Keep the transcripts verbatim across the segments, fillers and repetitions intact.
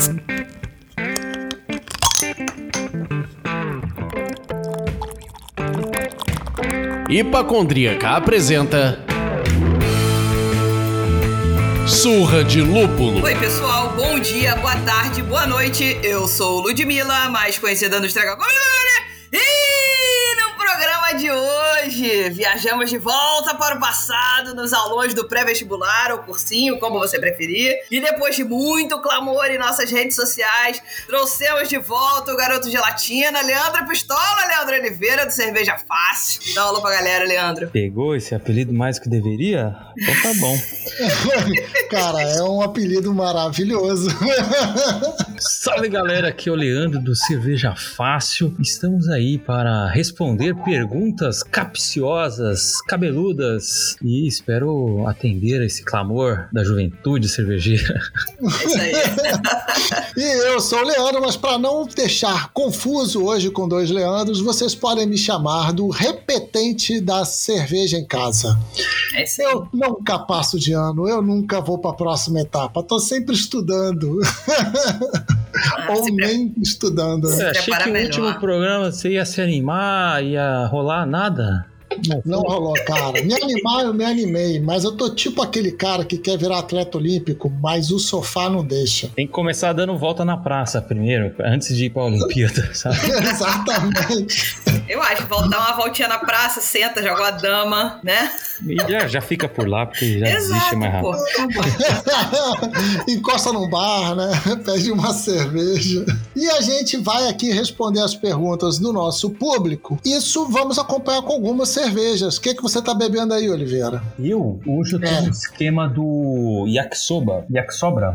Hipacondríaca apresenta Surra de Lúpulo. Oi pessoal, bom dia, boa tarde, boa noite. Eu sou Ludmilla, mais conhecida no Estraga. E no programa de hoje, viajamos de volta para o passado, nos aulões do pré-vestibular ou cursinho, como você preferir. E depois de muito clamor em nossas redes sociais, trouxemos de volta o garoto gelatina, Leandro Pistola, Leandro Oliveira, do Cerveja Fácil. Dá um alô pra galera, Leandro. Pegou esse apelido mais que deveria? Então tá bom. Cara, é um apelido maravilhoso. Salve galera, aqui é o Leandro do Cerveja Fácil. Estamos aí para responder perguntas capciosas, cabeludas e espero atender a esse clamor da juventude cervejeira. É isso aí. E eu sou o Leandro, mas para não deixar confuso hoje com dois Leandros, vocês podem me chamar do repetente da cerveja em casa. É isso aí. Eu nunca passo de ano, eu nunca vou para a próxima etapa, tô sempre estudando. Ah, Ou pre... nem estudando. Eu achei que o último programa você ia se animar, ia rolar nada. Não, não rolou, cara. Me animar, eu me animei, mas eu tô tipo aquele cara que quer virar atleta olímpico, mas o sofá não deixa. Tem que começar dando volta na praça primeiro, antes de ir pra Olimpíada, sabe? Exatamente. Eu acho, dar uma voltinha na praça, senta, joga uma dama, né? E já, já fica por lá, porque já Exato, desiste mais rápido. Pô. Encosta num bar, né? Pede uma cerveja. E a gente vai aqui responder as perguntas do nosso público. Isso vamos acompanhar com algumas cervejas. O que, que você tá bebendo aí, Oliveira? Eu? Hoje eu tô É. no esquema do yakisoba. Yakisobra.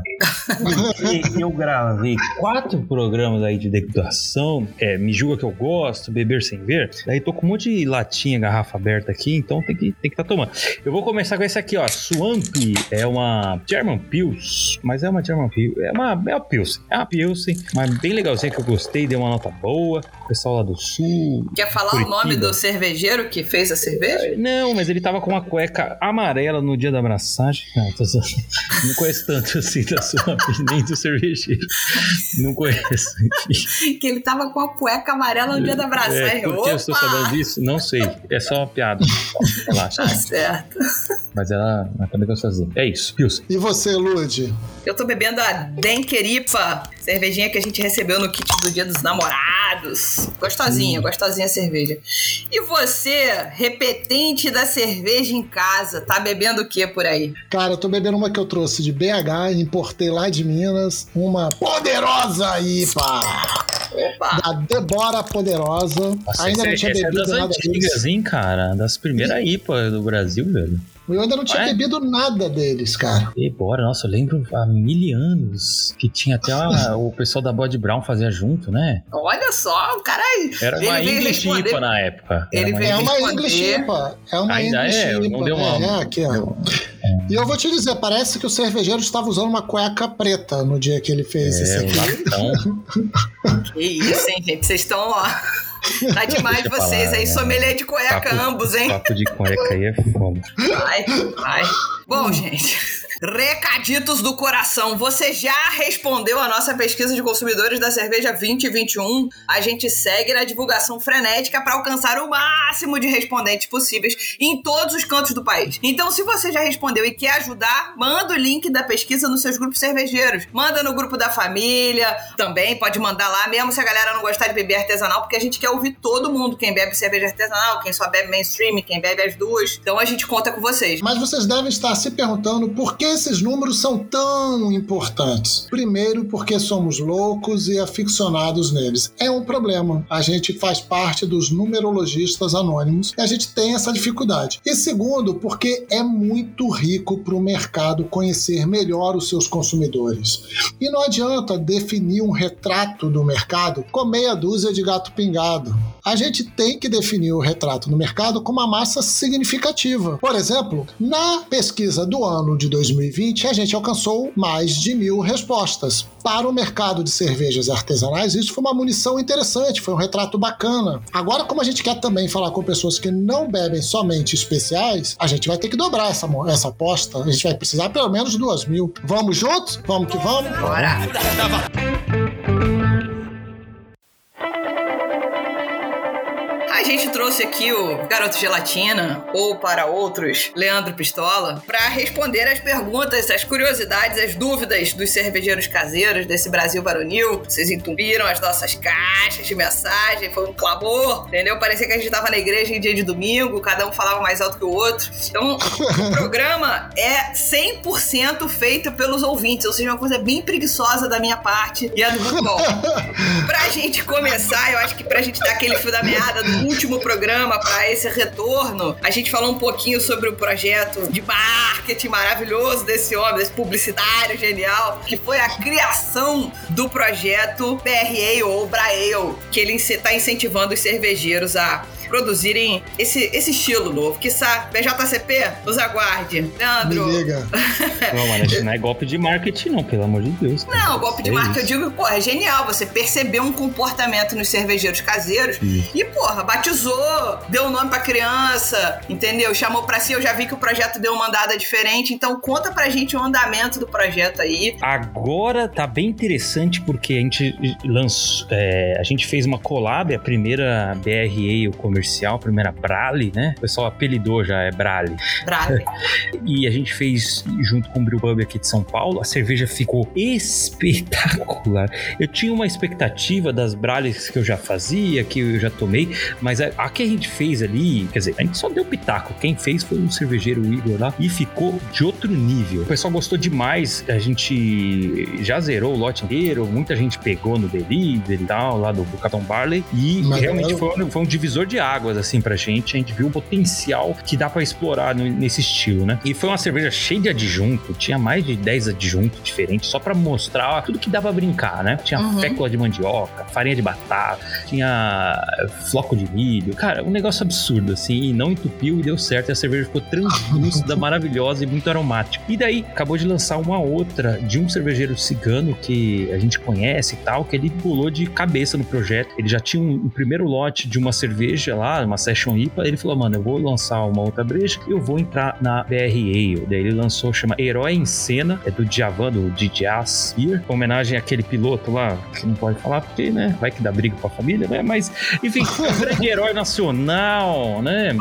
E eu gravei quatro programas aí de degustação. É, me julga que eu gosto, beber sem ver. Daí tô com um monte de latinha, garrafa aberta aqui, então tem que tem que tá tomando. Eu vou começar com esse aqui, ó. Swamp é uma German Pils, mas é uma German Pils. É uma, é uma Pilsen. É uma Pilsen, mas bem legalzinha que eu gostei, deu uma nota boa. O pessoal lá do sul. Quer falar Curitiba. o nome do cervejeiro que fez a cerveja? Não, mas ele tava com uma cueca amarela no dia da abraçagem. Não, tô só... não conheço tanto assim da Swamp, nem do cervejeiro. Não conheço. Que ele tava com a cueca amarela no dia da abraçagem. É, por que eu estou sabendo disso? Não sei. É só uma piada. Relaxa. Tá certo. Mas ela, ela também gostosinha. É isso, Pilsen. E você, Lud? Eu tô bebendo a Denkeripa, cervejinha que a gente recebeu no kit do Dia dos Namorados. Gostosinha, hum. gostosinha a cerveja. E você, repetente da cerveja em casa, tá bebendo o que por aí? Cara, eu tô bebendo uma que eu trouxe de B H, importei lá de Minas, uma poderosa I P A. Opa. Da Débora Poderosa. Nossa, ainda não é, tinha essa bebido é das nada antigas, deles. hein, cara? Das primeiras I P A do Brasil, velho. Eu ainda não tinha é? bebido nada deles, cara. E bora, nossa, eu lembro há mil anos que tinha até a, o pessoal da Body Brown fazia junto, né? Olha só, o cara... Era uma ele veio English responder. I P A na época. Ele Era veio É uma responder. English I P A. É uma Ainda English é? I P A. Não deu uma... É, aqui, ó. E eu vou te dizer, parece que o cervejeiro estava usando uma cueca preta no dia que ele fez É, isso aqui. latão. Que isso, hein, gente? Vocês estão, ó... Tá demais Deixa eu vocês falar, aí, né? sommelier de cueca, Papo- ambos, hein? Papo de cueca aí é foda. Vai, vai. Bom, gente... Recaditos do coração. Você já respondeu a nossa pesquisa de consumidores da cerveja vinte vinte e um? A gente segue na divulgação frenética para alcançar o máximo de respondentes possíveis em todos os cantos do país. Então, se você já respondeu e quer ajudar, manda o link da pesquisa nos seus grupos cervejeiros. Manda no grupo da família, também pode mandar lá, mesmo se a galera não gostar de beber artesanal, porque a gente quer ouvir todo mundo, quem bebe cerveja artesanal, quem só bebe mainstream, quem bebe as duas. Então, a gente conta com vocês. Mas vocês devem estar se perguntando por que esses números são tão importantes. Primeiro, porque somos loucos e aficionados neles. É um problema. A gente faz parte dos numerologistas anônimos e a gente tem essa dificuldade. E segundo, porque é muito rico para o mercado conhecer melhor os seus consumidores. E não adianta definir um retrato do mercado com meia dúzia de gato pingado. A gente tem que definir o retrato do mercado com uma massa significativa. Por exemplo, na pesquisa do ano de dois mil mil e vinte, a gente alcançou mais de mil respostas. Para o mercado de cervejas artesanais, isso foi uma munição interessante, foi um retrato bacana. Agora, como a gente quer também falar com pessoas que não bebem somente especiais, a gente vai ter que dobrar essa, essa aposta. A gente vai precisar pelo menos duas mil. Vamos juntos? Vamos que vamos? Bora! A gente trouxe aqui o Garoto Gelatina, ou para outros, Leandro Pistola, para responder as perguntas, as curiosidades, as dúvidas dos cervejeiros caseiros desse Brasil varonil. Vocês entupiram as nossas caixas de mensagem, foi um clamor, entendeu? Parecia que a gente estava na igreja em dia de domingo, cada um falava mais alto que o outro. Então, o programa é cem por cento feito pelos ouvintes, ou seja, uma coisa bem preguiçosa da minha parte e a do Google. Pra gente começar, eu acho que pra gente dar aquele fio da meada do último programa para esse retorno, a gente falou um pouquinho sobre o projeto de marketing maravilhoso desse homem, desse publicitário genial, que foi a criação do projeto B R A ou Braale, que ele está incentivando os cervejeiros a produzirem esse, esse estilo novo. Quiçá, B J C P, nos aguarde. Leandro. Me liga. Não, mano, isso não é golpe de marketing, não, pelo amor de Deus. Cara. Não, golpe de é marketing, isso. Eu digo, porra, é genial. Você percebeu um comportamento nos cervejeiros caseiros isso. E, porra, batizou, deu o nome pra criança, entendeu? Chamou pra si, eu já vi que o projeto deu uma andada diferente, então conta pra gente o andamento do projeto aí. Agora tá bem interessante porque a gente lançou, é, a gente fez uma collab, a primeira B R A, o comercial, a primeira Braale, né? O pessoal apelidou já, é Braale. Braale. E a gente fez junto com o Brewpub aqui de São Paulo, a cerveja ficou espetacular. Eu tinha uma expectativa das Braales que eu já fazia, que eu já tomei, mas a, a que a gente fez ali, quer dizer, a gente só deu pitaco. Quem fez foi um cervejeiro, o Igor lá, e ficou de outro nível. O pessoal gostou demais, a gente já zerou o lote inteiro, muita gente pegou no delivery e tal, lá do, do Capitão Barley, e mas realmente eu... foi, um, foi um divisor de águas, assim, pra gente. A gente viu o potencial que dá pra explorar no, nesse estilo, né? E foi uma cerveja cheia de adjunto, tinha mais de dez adjuntos diferentes, só pra mostrar tudo que dá pra brincar, né? Tinha uhum. fécula de mandioca, farinha de batata, tinha floco de milho, cara, um negócio absurdo, assim, e não entupiu e deu certo, e a cerveja ficou translúcida, maravilhosa e muito aromática. E daí, acabou de lançar uma outra de um cervejeiro cigano que a gente conhece e tal, que ele pulou de cabeça no projeto. Ele já tinha um, um primeiro lote de uma cerveja lá, uma Session I P A, ele falou, mano, eu vou lançar uma outra breja e eu vou entrar na B R A. Daí ele lançou, chama Herói em Cena, é do Djavan, do D J Beer, homenagem àquele piloto lá, que não pode falar porque, né, vai que dá briga com a família, né, mas, enfim, é um grande herói nacional, né,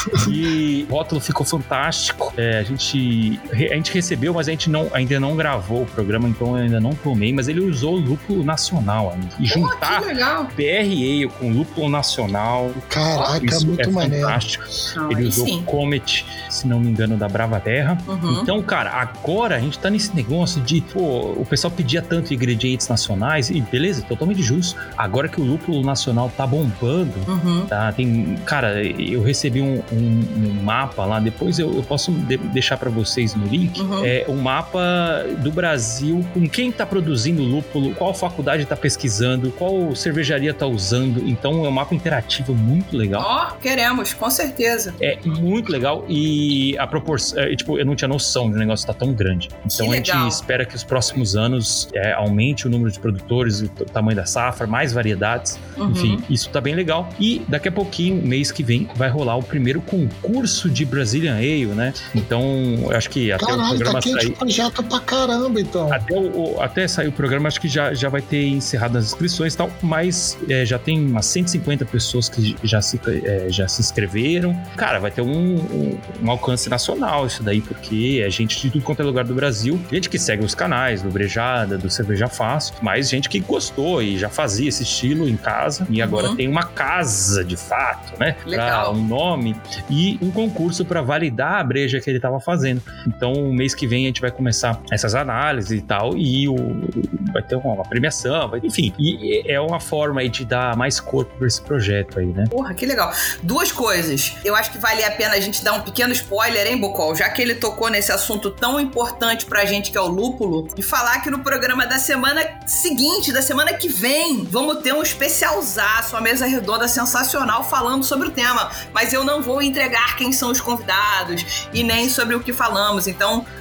e o rótulo ficou fantástico, é, a gente a gente recebeu, mas a gente não, ainda não gravou o programa, então eu ainda não tomei, mas ele usou o lúpulo nacional ainda. E juntar oh, B R A com lúpulo nacional, caraca, isso muito é maneiro. Fantástico. Ah, ele usou sim. Comet, se não me engano, da Brava Terra. Uhum. Então, cara, agora a gente tá nesse negócio de, pô, o pessoal pedia tanto ingredientes nacionais, e beleza, totalmente justo. Agora que o lúpulo nacional tá bombando, uhum. tá? Tem, cara, eu recebi um, um, um mapa lá, depois eu, eu posso de, deixar pra vocês no link, uhum. é um mapa do Brasil com quem tá produzindo lúpulo, qual faculdade tá pesquisando, qual cervejaria tá usando. Então é um mapa interativo muito legal. Ó, oh, queremos, com certeza. É muito legal e a proporção, é, tipo, eu não tinha noção de o negócio tá tão grande. Então a gente espera que os próximos anos é, aumente o número de produtores, o tamanho da safra, mais variedades. Uhum. Enfim, isso tá bem legal. E daqui a pouquinho, mês que vem, vai rolar o primeiro concurso de Brazilian Ale, né? Então, eu acho que até Caralho, o programa tá sair... projeto pra caramba, então. Até, o, até sair o programa, acho que já, já vai ter encerrado as inscrições e tal, mas é, já tem umas cento e cinquenta pessoas que já se, é, já se inscreveram. Cara, vai ter um, um, um alcance nacional isso daí, porque é gente de tudo quanto é lugar do Brasil, gente que segue os canais do Brejada, do Cerveja Fácil, mas gente que gostou e já fazia esse estilo em casa, e agora uhum. tem uma casa de fato, né? Legal. Pra um nome e um concurso para validar a breja que ele tava fazendo. Então, mês que vem a gente vai começar essas análises e tal, e o, vai ter uma, uma premiação, vai, enfim, e é uma forma aí de dar mais corpo pra esse projeto aí, né? Porra, que legal. Duas coisas. Eu acho que vale a pena a gente dar um pequeno spoiler, hein, Bocol? Já que ele tocou nesse assunto tão importante pra gente que é o lúpulo, e falar que no programa da semana seguinte, da semana que vem, vamos ter um especialzaço, uma mesa redonda sensacional falando sobre o tema. Mas eu não vou entregar quem são os convidados e nem sobre o que falamos. Então,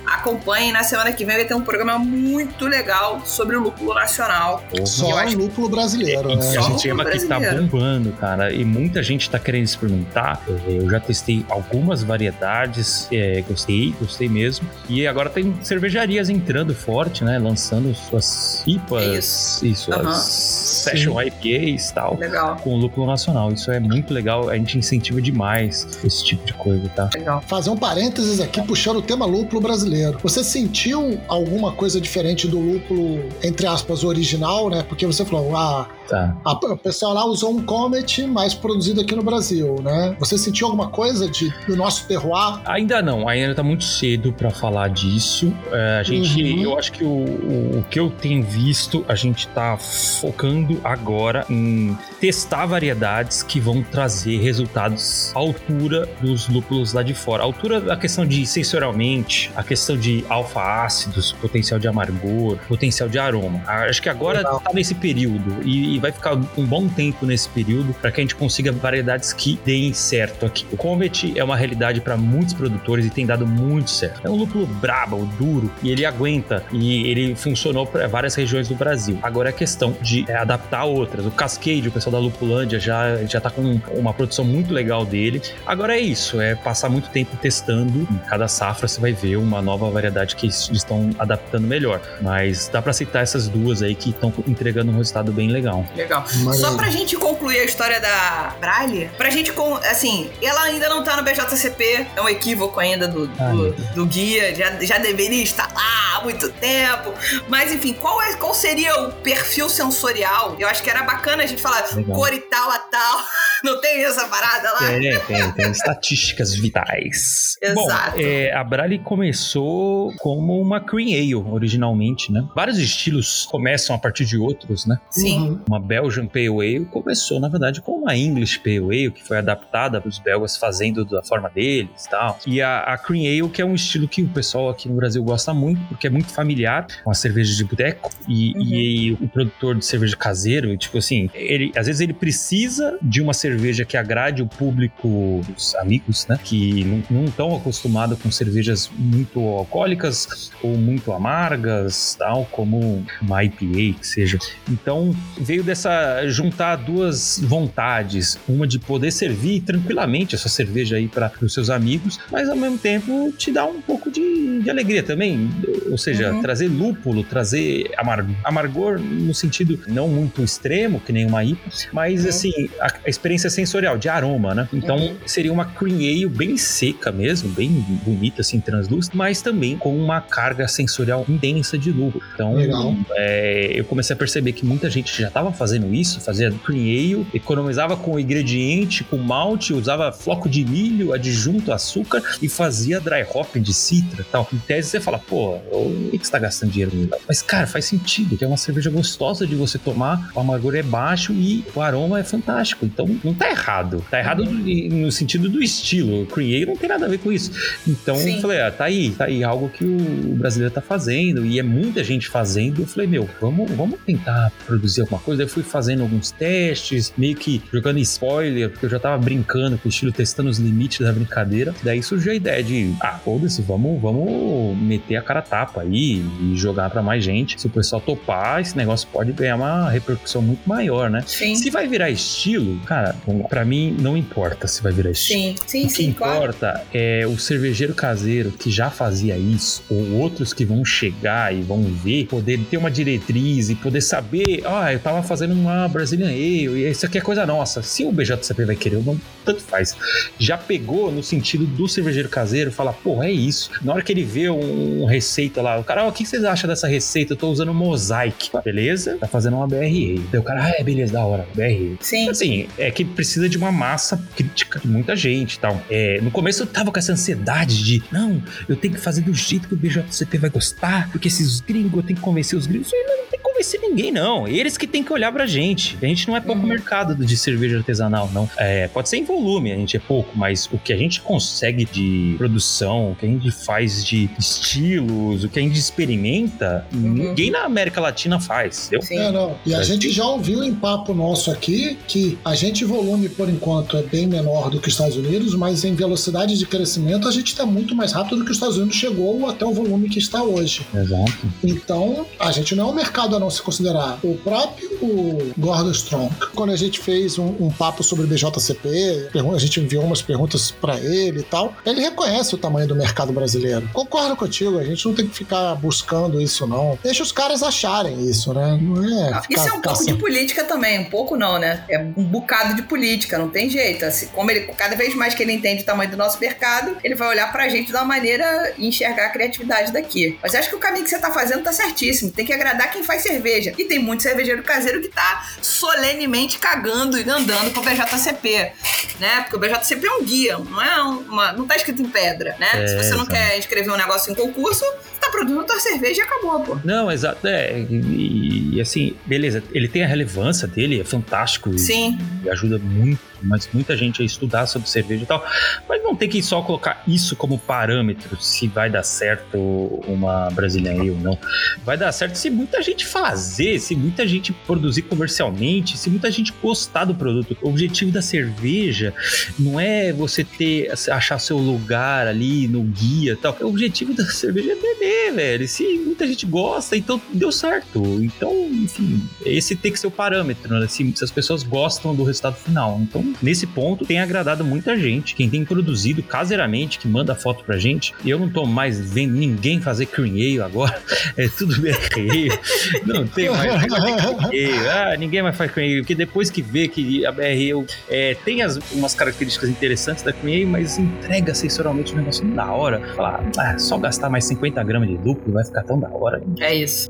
acompanhem. Na semana que vem vai ter um programa muito legal sobre o lúpulo nacional. Só o acho... lúpulo brasileiro, né? A gente chama que tá bombando, cara, e muita gente tá querendo experimentar. Eu já testei algumas variedades, é, gostei, gostei mesmo. E agora tem cervejarias entrando forte, né? Lançando suas I P As Isso. e suas Uhum. Session I P As e tal. Legal. Com o lúpulo nacional. Isso é muito legal, a gente incentiva demais esse tipo de coisa, tá? Legal. Fazer um parênteses aqui, puxando o tema lúpulo brasileiro. Você sentiu alguma coisa diferente do lúpulo, entre aspas, original, né? Porque você falou, ah, Tá. a, o pessoal lá usou um Comet, mas produzido aqui no Brasil, né? Você sentiu alguma coisa de, do nosso terroir? Ainda não, ainda tá muito cedo pra falar disso. É, a gente, Uhum. eu acho que o, o, o que eu tenho visto, a gente tá focando agora em testar variedades que vão trazer resultados à altura dos lúpulos lá de fora. A altura, a questão de sensorialmente, a questão de alfa-ácidos, potencial de amargor, potencial de aroma. Acho que agora Legal. tá nesse período e, e vai ficar um bom tempo nesse período para que a gente consiga variedades que deem certo aqui. O Comet é uma realidade para muitos produtores e tem dado muito certo. É um lúpulo brabo, duro, e ele aguenta, e ele funcionou para várias regiões do Brasil. Agora é questão de é, adaptar a outras. O Cascade, o pessoal da Lupulândia já, já tá com uma produção muito legal dele. Agora é isso, é passar muito tempo testando. Em cada safra você vai ver uma nova variedade que eles estão adaptando melhor. Mas dá para citar essas duas aí que estão entregando um resultado bem legal. Legal. Mas- Só pra gente concluir a história da Braille, pra gente, con- assim, ela ainda não tá no B J C P, é um equívoco ainda do, Ah, do, meu Deus. do guia, já, já deveria estar lá há muito tempo. Mas, enfim, qual, é, qual seria o perfil sensorial? Eu acho que era bacana a gente falar Legal. cor e tal a tal. Não tem essa parada lá? Tem, tem, tem estatísticas vitais. Exato. Bom, é, a Braille começou como uma Cream Ale, originalmente, né? Vários estilos começam a partir de outros, né? Sim. Uhum. Uma Belgian Pale Ale começou, na verdade, com uma English Pale Ale, que foi adaptada para os belgas fazendo da forma deles e tal. E a, a Cream Ale, que é um estilo que o pessoal aqui no Brasil gosta muito, porque é muito familiar, com a cerveja de boteco. E, Uhum. e o produtor de cerveja caseiro, tipo assim, ele, às vezes ele precisa de uma cerveja que agrade o público, os amigos, né? Que não estão acostumados com cervejas muito alcoólicas ou muito amargas, tal, como uma I P A, que seja. Então, veio dessa juntar duas vontades, uma de poder servir tranquilamente essa cerveja aí para os seus amigos, mas ao mesmo tempo te dá um pouco de, de alegria também, ou seja, Uhum. trazer lúpulo, trazer amar, amargor no sentido não muito extremo, que nem uma I P A, mas Uhum. assim, a, a experiência sensorial de aroma, né? Então, Uhum. seria uma cream ale bem seca mesmo, bem bonita, assim, translúcida, mas também com uma carga sensorial intensa de lúpulo. Então, Legal. é, eu comecei a perceber que muita gente já estava fazendo isso, fazia cream ale, economizava com o ingrediente, com malte, usava floco de milho, adjunto, açúcar e fazia dry hop de citra e tal. Em tese você fala, pô, o que você tá gastando dinheiro nisso? Mas, cara, faz sentido, que é uma cerveja gostosa de você tomar, o amargor é baixo e o aroma é fantástico. Então, não tá errado. Tá errado no, no sentido do estilo. O cream ale não tem nada a ver com isso. Então, Sim. eu falei, ah, tá aí, tá aí algo que o brasileiro tá fazendo e é muita gente fazendo. Eu falei, meu, vamos, vamos tentar produzir alguma coisa. Daí eu fui fazendo alguns testes, meio que jogando spoiler, porque eu já tava brincando com o estilo, testando os limites da brincadeira. Daí surgiu a ideia de, ah, foda-se, vamos, vamos meter a cara a tapa aí e jogar pra mais gente. Se o pessoal topar, esse negócio pode ganhar uma repercussão muito maior, né? Sim. Se vai virar estilo, cara, pra mim não importa se vai virar estilo. Sim, sim, O que sim, claro. importa é o cervejeiro caseiro que já fazia isso, ou outros que vão chegar e vão ver, poder ter uma diretriz e poder saber, ah, eu tava fazendo uma Brazilian Ale, e isso aqui é coisa nossa. Se o B J C P vai querer ou não, tanto faz. Já pegou no sentido do cervejeiro caseiro, fala, pô, é isso. Na hora que ele vê um, um receita lá, o cara, ó, o que vocês acham dessa receita? Eu tô usando Mosaic. Beleza? Tá fazendo uma B R A. Daí o cara, ah, é, beleza, da hora, B R A. Sim. Assim, é que precisa de uma massa crítica de muita gente e tal. É, no começo eu tava com essa ansiedade de, não, eu tenho que fazer do jeito que o B J C P vai gostar, porque esses gringos, eu tenho que convencer os gringos. Eu falei, não, não tem que convencer ninguém, não. Eles que tem que olhar pra gente. A gente não é pouco uhum. mercado de cerveja artesanal, não. É, pode ser em volume, a gente é pouco, mas o que a gente consegue de produção, o que a gente faz de estilos, o que a gente experimenta, uhum. ninguém na América Latina faz, entendeu? É, não. E a gente já ouviu em papo nosso aqui que a gente, volume, por enquanto, é bem menor do que os Estados Unidos, mas em velocidade de crescimento a gente está muito mais rápido do que os Estados Unidos chegou até o volume que está hoje. Exato. Então, a gente não é um mercado a não se considerar. O próprio Gordon Strong, quando a gente fez um, um papo sobre B J C P, a gente enviou umas perguntas para ele e tal, ele reconhece o tamanho do mercado brasileiro. Concordo contigo, a gente não tem que ficar buscando isso, não. Deixa os caras acharem isso, né? Não é ficar, isso é um pouco caçando. de política também, um pouco não, né? É um bocado de política, não tem jeito. Assim, como ele, cada vez mais que ele entende o tamanho do nosso mercado, ele vai olhar pra gente de uma maneira e enxergar a criatividade daqui. Mas eu acho que o caminho que você tá fazendo tá certíssimo. Tem que agradar quem faz cerveja. E tem muito cervejeiro caseiro que tá solenemente cagando e andando com o B J C P, né? Porque o B J C P é um guia, não é uma, não tá escrito em pedra, né? É, Se você não exatamente. quer escrever um negócio em concurso, tá produzindo tua cerveja e acabou, pô. Não, exato. É, e, e assim, beleza, ele tem a relevância dele, é fantástico. Sim. E, e ajuda muito, mas muita gente a estudar sobre cerveja e tal. Mas não tem que só colocar isso como parâmetro se vai dar certo uma Brazilian Ale ou não. Vai dar certo se muita gente fazer, se muita gente produzir comercialmente, se muita gente gostar do produto. O objetivo da cerveja não é você ter, achar seu lugar ali no guia e tal. O objetivo da cerveja é beber, velho. Se muita gente gosta, então deu certo. Então, enfim, esse tem que ser o parâmetro, né? Se, se as pessoas gostam do resultado final. Então, nesse ponto, tem agradado muita gente. Quem tem produzido caseiramente, que manda foto pra gente. E eu não tô mais vendo ninguém fazer cream ale agora. É tudo B R Ale. Não tem mais cream ale. Ah, ninguém mais faz cream ale. Porque depois que vê que a B R Ale é, tem as, umas características interessantes da cream ale, mas entrega sensorialmente o negócio da hora. Falar, ah, só gastar mais cinquenta gramas de lúpulo vai ficar tão da hora. É isso.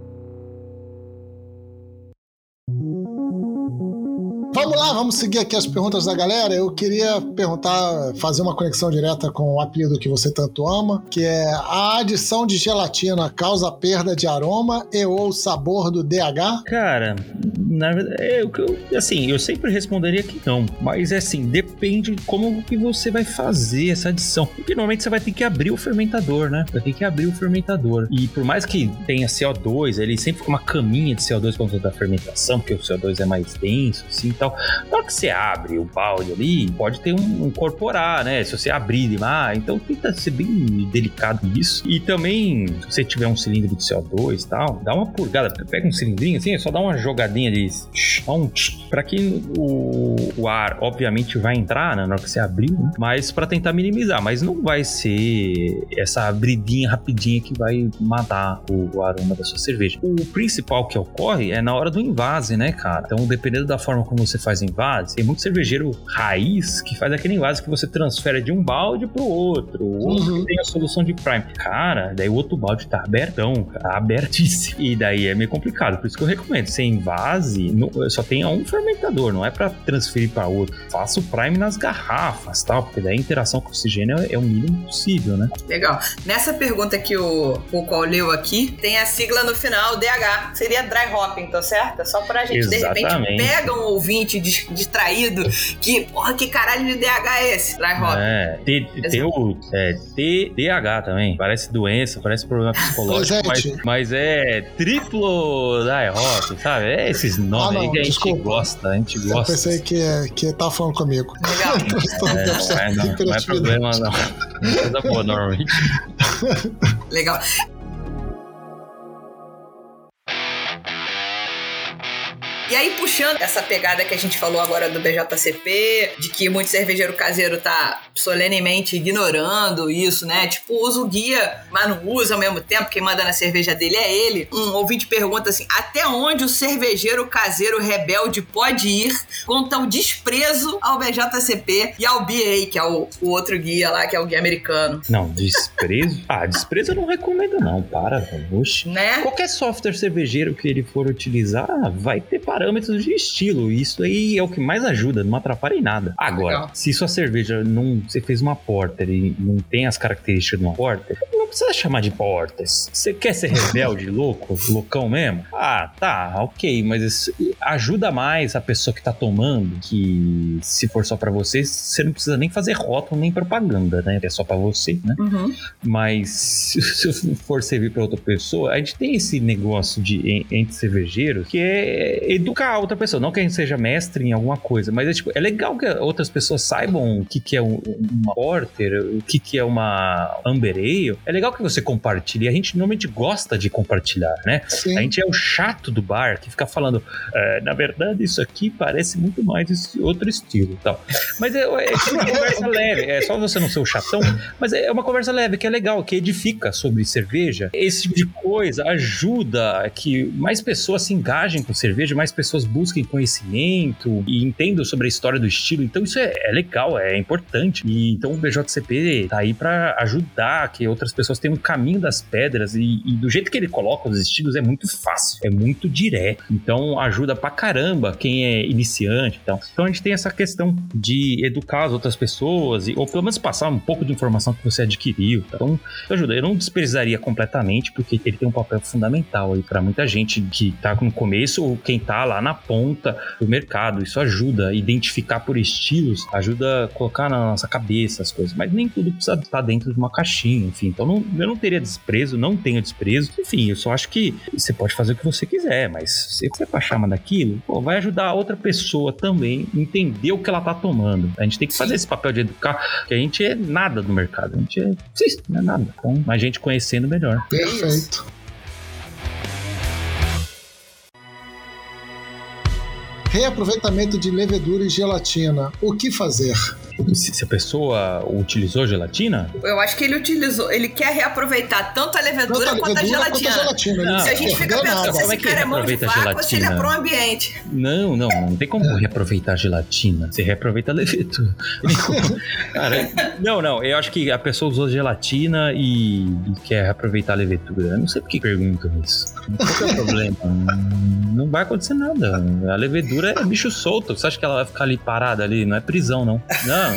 Vamos lá, vamos seguir aqui as perguntas da galera. Eu queria perguntar, fazer uma conexão direta com o apelido que você tanto ama, que é: a adição de gelatina causa perda de aroma e ou sabor do D H? Cara, na verdade, eu, eu, assim, eu sempre responderia que não, mas é assim, depende de como que você vai fazer essa adição. Porque normalmente você vai ter que abrir o fermentador, né? Vai ter que abrir o fermentador. E por mais que tenha C O dois, ele sempre fica uma caminha de C O dois por conta da fermentação, porque o C O dois é mais denso, assim, então, na hora que você abre o balde ali, pode ter um, um incorporar, né? Se você abrir demais, então tenta ser bem delicado nisso. E também, se você tiver um cilindro de C O dois e tal, dá uma purgada, pega um cilindrinho assim, só dá uma jogadinha de um para que o, o ar, obviamente, vai entrar, né, na hora que você abriu, né? Mas para tentar minimizar, mas não vai ser essa abridinha rapidinha que vai matar o, o aroma da sua cerveja. O principal que ocorre é na hora do invase, né, cara? Então, dependendo da forma como você faz invase, tem muito cervejeiro raiz que faz aquele invase que você transfere de um balde pro outro, o outro que tem a solução de prime. Cara, daí o outro balde tá abertão, tá abertíssimo. E daí é meio complicado. Por isso que eu recomendo, você invase, no, só tenha um fermentador, não é pra transferir pra outro. Faça o prime nas garrafas, tal, porque daí a interação com o oxigênio é, é o mínimo possível, né? Legal. Nessa pergunta que o, o qual leu aqui, tem a sigla no final, D H. Seria dry hopping, tá certo? Só pra gente, exatamente, de repente, pega um ouvinte distraído que, porra, que caralho de D H é esse? Dry hopping. É, tem, tem o é, T D A H também. Parece doença, parece problema psicológico, mas, mas é triplo dry hopping, sabe? É esses nomes ah, não, aí que a gente desculpa. gosta, a gente gosta. Eu pensei que, que tava falando comigo. Legal. é, não, não é problema, não. Não é coisa boa, normalmente. Legal. E aí, puxando essa pegada que a gente falou agora do B J C P, de que muito cervejeiro caseiro tá solenemente ignorando isso, né? Tipo, usa o guia, mas não usa ao mesmo tempo, quem manda na cerveja dele é ele. Um ouvinte pergunta assim, até onde o cervejeiro caseiro rebelde pode ir com tal desprezo ao B J C P e ao B A, que é o, o outro guia lá, que é o guia americano? Não, desprezo? Ah, desprezo eu não recomendo não, para, oxe. Né? Qualquer software cervejeiro que ele for utilizar, vai ter parâmetros de estilo, isso aí é o que mais ajuda, não atrapalha em nada. Agora, legal. Se sua cerveja não, você fez uma porter e não tem as características de uma porter, não precisa chamar de portas. Você quer ser rebelde, louco, loucão mesmo? Ah, tá, ok, mas isso ajuda mais a pessoa que tá tomando, que se for só pra você, você não precisa nem fazer rótulo nem propaganda, né? É só pra você, né? Uhum. Mas se for servir pra outra pessoa, a gente tem esse negócio de entre cervejeiros que é educar a outra pessoa. Não que a gente seja mestre em alguma coisa, mas é, tipo, é legal que outras pessoas saibam o que, que é um, uma porter, o que, que é uma amber ale. É legal que você compartilhe. A gente normalmente gosta de compartilhar, né? Sim. A gente é o chato do bar que fica falando, é, na verdade isso aqui parece muito mais esse outro estilo e tal. Mas é, é tipo uma conversa leve, é só você não ser o chatão, mas é uma conversa leve que é legal, que edifica sobre cerveja. Esse tipo de coisa ajuda que mais pessoas se engajem com cerveja, mais pessoas busquem conhecimento e entendam sobre a história do estilo. Então isso é, é legal, é importante. E então o B J C P tá aí pra ajudar que outras pessoas tenham um caminho das pedras e, e do jeito que ele coloca os estilos é muito fácil, é muito direto. Então ajuda pra caramba quem é iniciante. Então, então a gente tem essa questão de educar as outras pessoas e, ou pelo menos passar um pouco de informação que você adquiriu. Então ajuda. Eu não desprezaria completamente porque ele tem um papel fundamental aí pra muita gente que tá no começo ou quem tá lá na ponta do mercado. Isso ajuda a identificar por estilos, ajuda a colocar na nossa cabeça as coisas, mas nem tudo precisa estar dentro de uma caixinha, enfim. Então não, eu não teria desprezo, não tenho desprezo. Enfim, eu só acho que você pode fazer o que você quiser, mas se você for chamar daquilo, pô, vai ajudar a outra pessoa também a entender o que ela tá tomando. A gente tem que fazer esse papel de educar, porque a gente é nada no mercado, a gente é, sim, não é nada. Então, a gente conhecendo melhor. Perfeito. Reaproveitamento de levedura e gelatina. O que fazer? Se, se a pessoa utilizou gelatina? Eu acho que ele utilizou, ele quer reaproveitar tanto a levedura, Tanto a quanto a levedura gelatina. quanto a gelatina. Não, se a gente fica pensando nada. se Como é esse que cara é mão de reaproveita a vaca ou se ele é gelatina? pro ambiente. Não, não, não tem como reaproveitar a gelatina. Você reaproveita a levedura. Cara, não, não, eu acho que a pessoa usou gelatina e, e quer reaproveitar a levedura. Eu não sei por que perguntam isso. Qual é o problema? Não vai acontecer nada. A levedura é bicho solto. Você acha que ela vai ficar ali parada ali? Não é prisão, não. Não.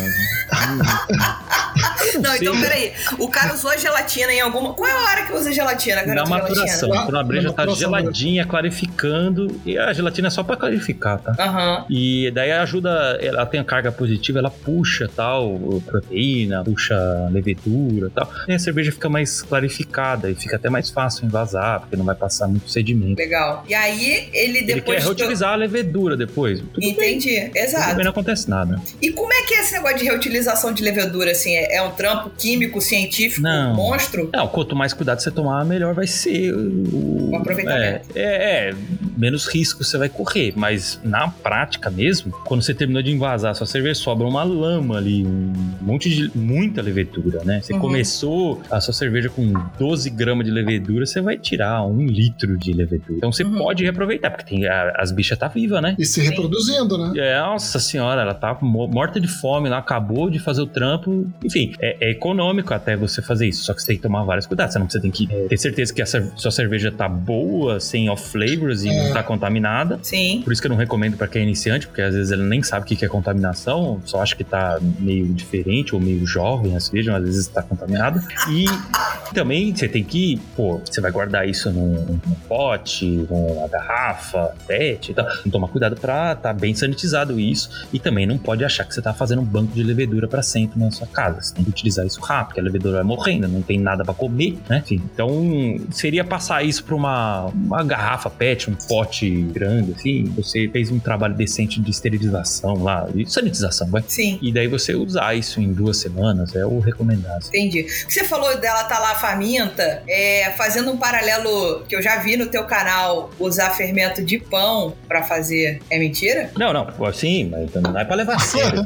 Não, não então peraí. O cara usou a gelatina em alguma. Qual é a hora que usa gelatina? Na maturação. Gelatina? Quando a breja tá geladinha, clarificando. E a gelatina é só pra clarificar, tá? Aham. Uhum. E daí ajuda. Ela tem a carga positiva, ela puxa tal, proteína, puxa levedura tal. E a cerveja fica mais clarificada e fica até mais fácil envasar, porque não vai passar muito sedimento. Legal. E aí ele depois. Ele quer reutilizar a levedura depois. Tudo Entendi, bem. exato. Tudo bem, não acontece nada. E como é que é esse negócio de reutilização de levedura, assim? É, é um trampo químico, científico, não. monstro? Não, quanto mais cuidado você tomar, melhor vai ser o... o aproveitamento. É, é, é, menos risco você vai correr, mas na prática mesmo, quando você terminou de envasar a sua cerveja, sobra uma lama ali, um monte de... muita levedura, né? Você uhum. começou a sua cerveja com doze gramas de levedura, você vai tirar um litro de levedura. Então você uhum. pode reaproveitar, porque tem, a, as bichas tá viva, né? E se Sim. reproduzindo, né? É, nossa senhora, ela tá morta de fome, ela acabou de fazer o trampo. Enfim, é, é econômico até você fazer isso, só que você tem que tomar vários cuidados. Senão você tem que ter certeza que a sua cerveja tá boa, sem off flavors e é. não tá contaminada. Sim. Por isso que eu não recomendo pra quem é iniciante, porque às vezes ele nem sabe o que é contaminação, só acha que tá meio diferente ou meio jovem a cerveja, mas às vezes tá contaminada. E também você tem que, pô, você vai guardar isso num, num pote, numa garrafa, pet e tal. Tem que tomar cuidado pra tá bem sanitizado isso. E também não pode achar que você tá fazendo um banco de levedura pra sempre na sua casa. Você tem que utilizar isso rápido, porque a levedura vai morrendo, não tem nada pra comer, né? Enfim, então seria passar isso pra uma, uma garrafa pet, um pote grande, assim. Você fez um trabalho decente de esterilização lá, de sanitização, vai? Sim. E daí você usar isso em duas semanas é o recomendado. Entendi. Você falou dela tá lá faminta, é, fazendo um paralelo que eu já vi no teu canal, usar fermento de pão pra fazer. É mentira? Não, não. Sim, mas não é pra levar a sério.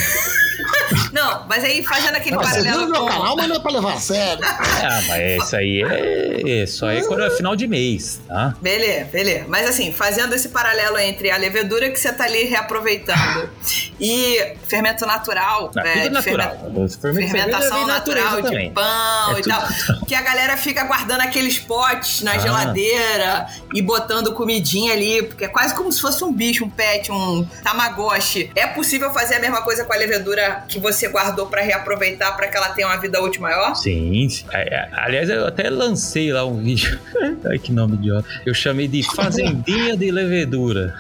Não, mas aí fazendo aquele não, paralelo você viu com... meu canal, mas não é pra levar a sério. Ah, mas isso aí é, é só é quando é final de mês, tá? Beleza, beleza. Mas assim, fazendo esse paralelo entre a levedura que você tá ali reaproveitando e fermento natural, não, né, tudo natural. Ferment... fermentação natural de também. pão é e tal, natural. Que a galera fica guardando aqueles potes na ah. geladeira e botando comidinha ali, porque é quase como se fosse um bicho, um pet, um tamagotchi. É possível fazer a mesma coisa com a levedura que você guardou pra reaproveitar pra que ela tenha uma vida útil maior? Sim, sim. Aliás, eu até lancei lá um vídeo. Ai, que nome idiota. Eu chamei de Fazendinha de Levedura.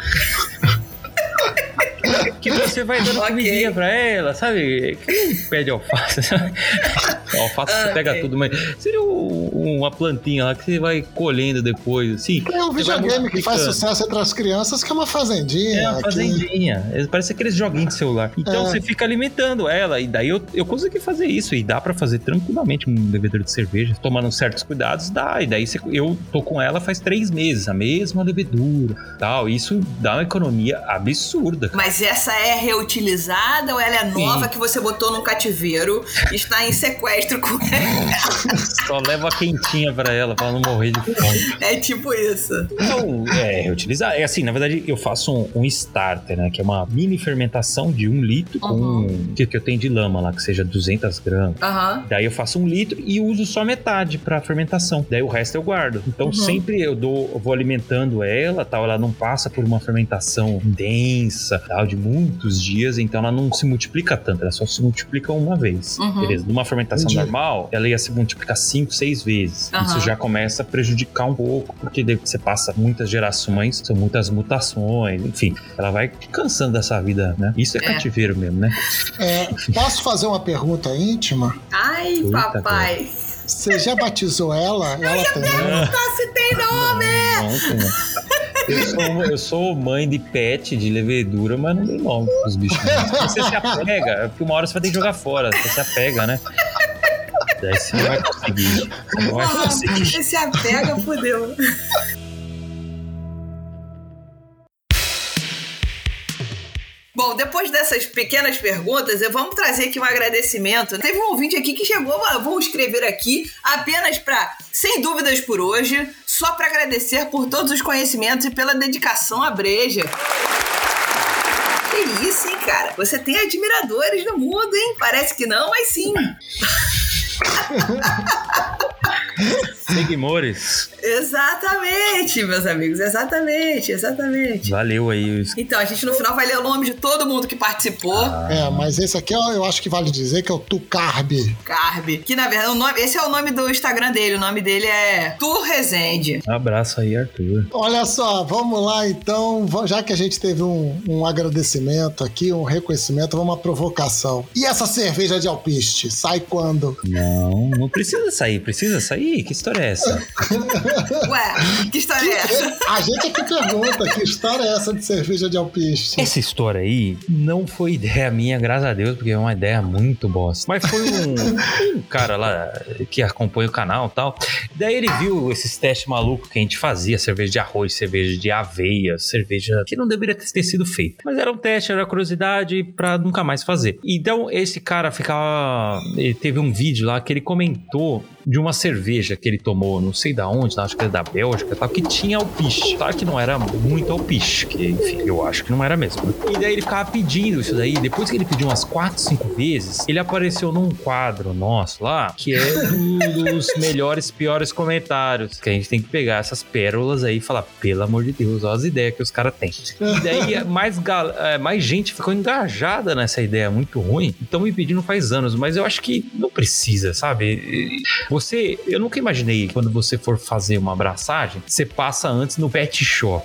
Que você vai dando okay. comidinha pra ela, sabe? Que pede alface. Alface okay. Você pega tudo, mas seria uma plantinha lá que você vai colhendo depois, assim. É um videogame que faz sucesso entre as crianças, que é uma fazendinha. É uma fazendinha. Que... Parece aqueles joguinhos de celular. Então é. Você fica alimentando ela, e daí eu, eu consegui fazer isso, e dá pra fazer tranquilamente um levedura de cerveja, tomando certos cuidados, dá. E daí você, eu tô com ela faz três meses, a mesma levedura, tal. Isso dá uma economia absurda. Mas essa é reutilizada ou ela é nova? Sim. Que você botou num cativeiro e está em sequestro com ela? Só leva a quentinha pra ela, pra ela não morrer de fome. É tipo isso. Então, é reutilizar. É assim, na verdade, eu faço um, um starter, né? Que é uma mini fermentação de um litro uhum. com o que, que eu tenho de lama lá, que seja duzentas gramas. Uhum. Daí eu faço um litro e uso só metade pra fermentação. Daí o resto eu guardo. Então uhum. sempre eu dou, eu vou alimentando ela, tal. Ela não passa por uma fermentação densa, tal, de muitos dias, então ela não se multiplica tanto, ela só se multiplica uma vez. Uhum. Beleza? Numa fermentação Entendi. normal, ela ia se multiplicar cinco, seis vezes. Uhum. Isso já começa a prejudicar um pouco, porque daí você passa muitas gerações, são muitas mutações, enfim, ela vai cansando dessa vida, né? Isso é, é. cativeiro mesmo, né? É, posso fazer uma pergunta íntima? Ai, Eita, papai. Cara. Você já batizou ela? Eu ela ia tem perguntar se tem nome! Não, não, não. Eu sou, eu sou mãe de pet, de levedura, mas não tem nome pros bichos. Você se apega, porque uma hora você vai ter que jogar fora. Você se apega, né? Daí você não vai conseguir. Você não vai conseguir. Você se apega, fodeu. Bom, depois dessas pequenas perguntas, vamos trazer aqui um agradecimento. Teve um ouvinte aqui que chegou, eu vou escrever aqui apenas para, sem dúvidas por hoje, só para agradecer por todos os conhecimentos e pela dedicação à breja. Que isso, hein, cara? Você tem admiradores no mundo, hein? Parece que não, mas sim. Seguimores. Exatamente, meus amigos, exatamente, exatamente. Valeu aí. Então, a gente no final vai ler o nome de todo mundo que participou. Ah. É, mas esse aqui eu acho que vale dizer que é o Tucarbi. Carbi. Que na verdade, o nome, esse é o nome do Instagram dele, o nome dele é Tu Rezende. Um abraço aí, Arthur. Olha só, vamos lá então, já que a gente teve um, um agradecimento aqui, um reconhecimento, vamos uma provocação. E essa cerveja de alpiste, sai quando? Não, não precisa sair, precisa sair? Que história é essa? Ué, que história que, é essa? A gente aqui pergunta, que história é essa de cerveja de alpiste? Essa história aí não foi ideia minha, graças a Deus, porque é uma ideia muito bosta. Mas foi um, um cara lá que acompanha o canal e tal. Daí ele viu esses testes malucos que a gente fazia, cerveja de arroz, cerveja de aveia, cerveja que não deveria ter sido feita. Mas era um teste, era curiosidade pra nunca mais fazer. Então esse cara ficava... Ele teve um vídeo lá que ele comentou de uma cerveja que ele tomou, não sei da onde, acho que era da Bélgica, tal, que tinha alpiste. Claro que não era muito alpiste, que enfim, eu acho que não era mesmo. E daí ele ficava pedindo isso daí, depois que ele pediu umas quatro, cinco vezes, ele apareceu num quadro nosso lá, que é um dos melhores, piores comentários, que a gente tem que pegar essas pérolas aí e falar, pelo amor de Deus, olha as ideias que os caras têm. E daí mais, gal- mais gente ficou engajada nessa ideia muito ruim, então me pedindo faz anos, mas eu acho que não precisa, sabe? Você, eu nunca imaginei que quando você for fazer uma abraçagem, você passa antes no pet shop.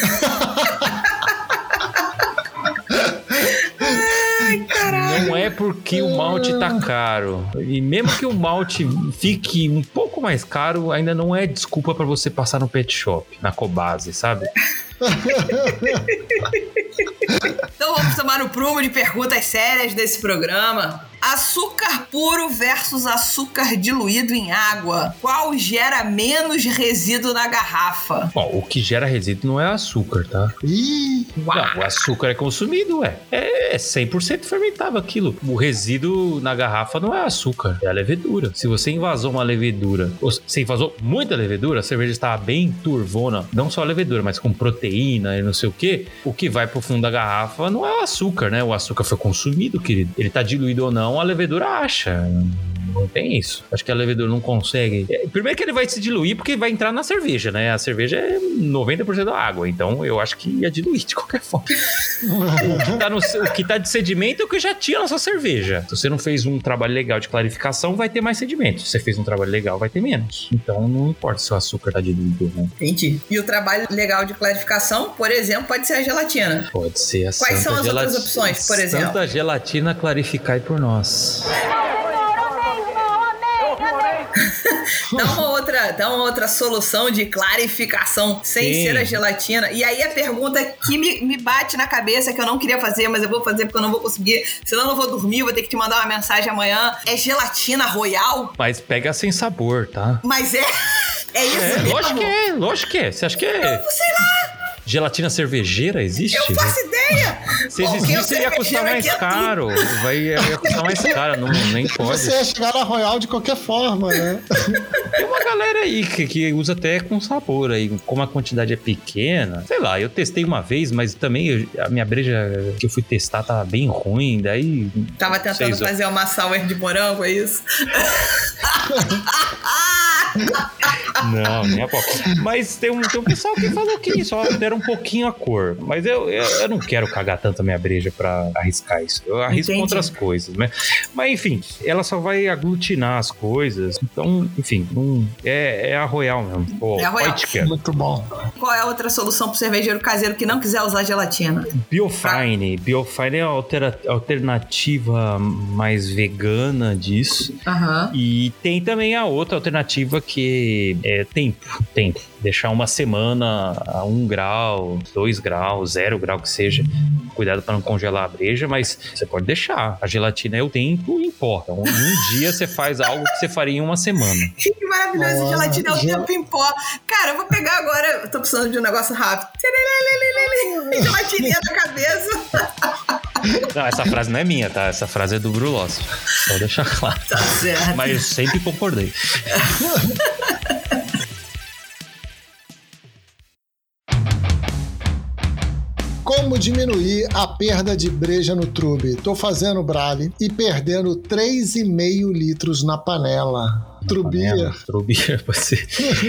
Ai, não é porque o malte tá caro. E mesmo que o malte fique um pouco mais caro, ainda não é desculpa pra você passar no pet shop, na Cobase, sabe? Então vamos tomar o prumo de perguntas sérias desse programa. Açúcar puro versus açúcar diluído em água. Qual gera menos resíduo na garrafa? Bom, o que gera resíduo não é açúcar, tá? Ih, não, o açúcar é consumido, ué. É cem por cento fermentável aquilo. O resíduo na garrafa não é açúcar, é a levedura. Se você invasou uma levedura, ou você invasou muita levedura, a cerveja estava bem turvona, não só a levedura, mas com proteína e não sei o que, o que vai pro fundo da garrafa não é o açúcar, né? O açúcar foi consumido, querido. Ele tá diluído ou não, a levedura acha. Não tem isso. Acho que a levedura não consegue. Primeiro que ele vai se diluir porque vai entrar na cerveja, né? A cerveja é noventa por cento da água, então eu acho que ia diluir de qualquer forma. o, que tá no, o que tá de sedimento é o que já tinha na sua cerveja. Se você não fez um trabalho legal de clarificação, vai ter mais sedimento. Se você fez um trabalho legal, vai ter menos. Então não importa se o açúcar tá diluído, né? Entendi. E o trabalho legal de clarificação, por exemplo, pode ser a gelatina. Pode ser a Quais são as gelati- outras opções, por exemplo? Santa gelatina, clarificai por nós. Dá uma outra, dá uma outra solução de clarificação sem Sim. ser a gelatina. E aí a pergunta que me, me bate na cabeça, que eu não queria fazer, mas eu vou fazer porque eu não vou conseguir, senão eu não vou dormir, vou ter que te mandar uma mensagem amanhã. É gelatina royal? Mas pega sem sabor, tá? Mas é... É isso É, mesmo? lógico que é, lógico que é. Você acha que é... Eu sei lá. Gelatina cervejeira existe? Eu faço ideia. Se Bom, existisse, eu ia custar cervejeiro mais aqui é caro. Vai, ia custar mais caro, não, nem pode. Você ia chegar na Royal de qualquer forma, né? Tem uma galera aí que, que usa até com sabor aí. Como a quantidade é pequena, sei lá, eu testei uma vez, mas também eu, a minha breja que eu fui testar tava bem ruim, daí... Tava tentando Vocês- fazer uma sour de morango, é isso? Não, nem a pau. Mas tem um, tem um pessoal que falou que só altera um pouquinho a cor. Mas eu, eu, eu não quero cagar tanto a minha breja pra arriscar isso. Eu arrisco Entendi. com outras coisas, né? Mas enfim, ela só vai aglutinar as coisas. Então, enfim, não, é, é a Royal mesmo. Pô, É a Royal. White Cat. Muito bom. Qual é a outra solução pro cervejeiro caseiro que não quiser usar gelatina? Biofine. Biofine é a altera- alternativa mais vegana disso. Aham. E tem também a outra alternativa que é tempo. Tempo. Deixar uma semana a um grau, dois graus, zero grau que seja. Cuidado para não congelar a breja, mas você pode deixar. A gelatina é o tempo e importa. Um, um dia você faz algo que você faria em uma semana. Que maravilhoso, Ah, gelatina é o gel- tempo em pó. Cara, eu vou pegar agora, eu tô precisando de um negócio rápido. Gelatininha na cabeça. Não, essa frase não é minha, tá? Essa frase é do Brulossi. Só deixar claro. Tá certo. Mas eu sempre concordei. Como diminuir a perda de breja no trube? Tô fazendo brale e perdendo três vírgula cinco litros na panela. Trubia. Trubia, pode ser.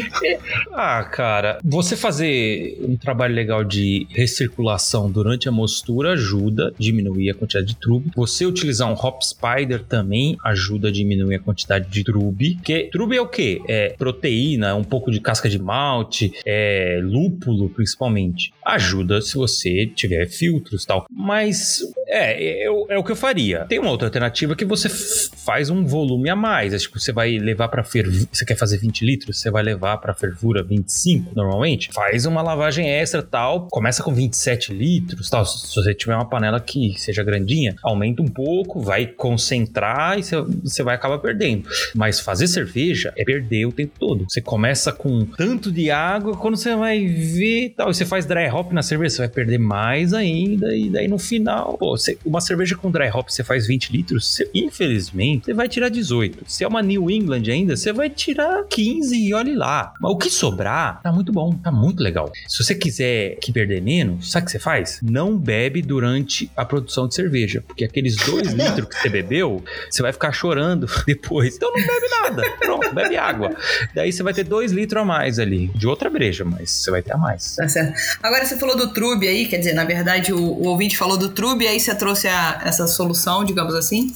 Ah, cara, você fazer um trabalho legal de recirculação durante a mostura ajuda a diminuir a quantidade de trube. Você utilizar um hop spider também ajuda a diminuir a quantidade de trube. Porque trube é o quê? É proteína, um pouco de casca de malte, é lúpulo principalmente. Ajuda se você tiver filtros e tal. Mas é, é, é o que eu faria. Tem uma outra alternativa que você f- faz um volume a mais. É, tipo, você vai levar para fervura. Você quer fazer vinte litros? Você vai levar para fervura vinte e cinco normalmente. Faz uma lavagem extra tal. Começa com vinte e sete litros tal. Se você tiver uma panela que seja grandinha, aumenta um pouco, vai concentrar e você, você vai acabar perdendo. Mas fazer cerveja é perder o tempo todo. Você começa com tanto de água, quando você vai ver tal, e você faz dry hop na cerveja, você vai perder mais ainda. E daí no final, pô, você, uma cerveja com dry hop você faz vinte litros, você, infelizmente, você vai tirar dezoito. Se é uma New England ainda, você vai tirar quinze e olhe lá. Mas o que sobrar, tá muito bom, tá muito legal. Se você quiser que perder menos, sabe o que você faz? Não bebe durante a produção de cerveja, porque aqueles dois litros que você bebeu, você vai ficar chorando depois. Então não bebe nada. Pronto, bebe água. Daí você vai ter dois litros a mais ali, de outra breja, mas você vai ter a mais. Tá certo. Agora você falou do trube aí, quer dizer, na verdade o, o ouvinte falou do trube, aí você trouxe a, essa solução, digamos assim.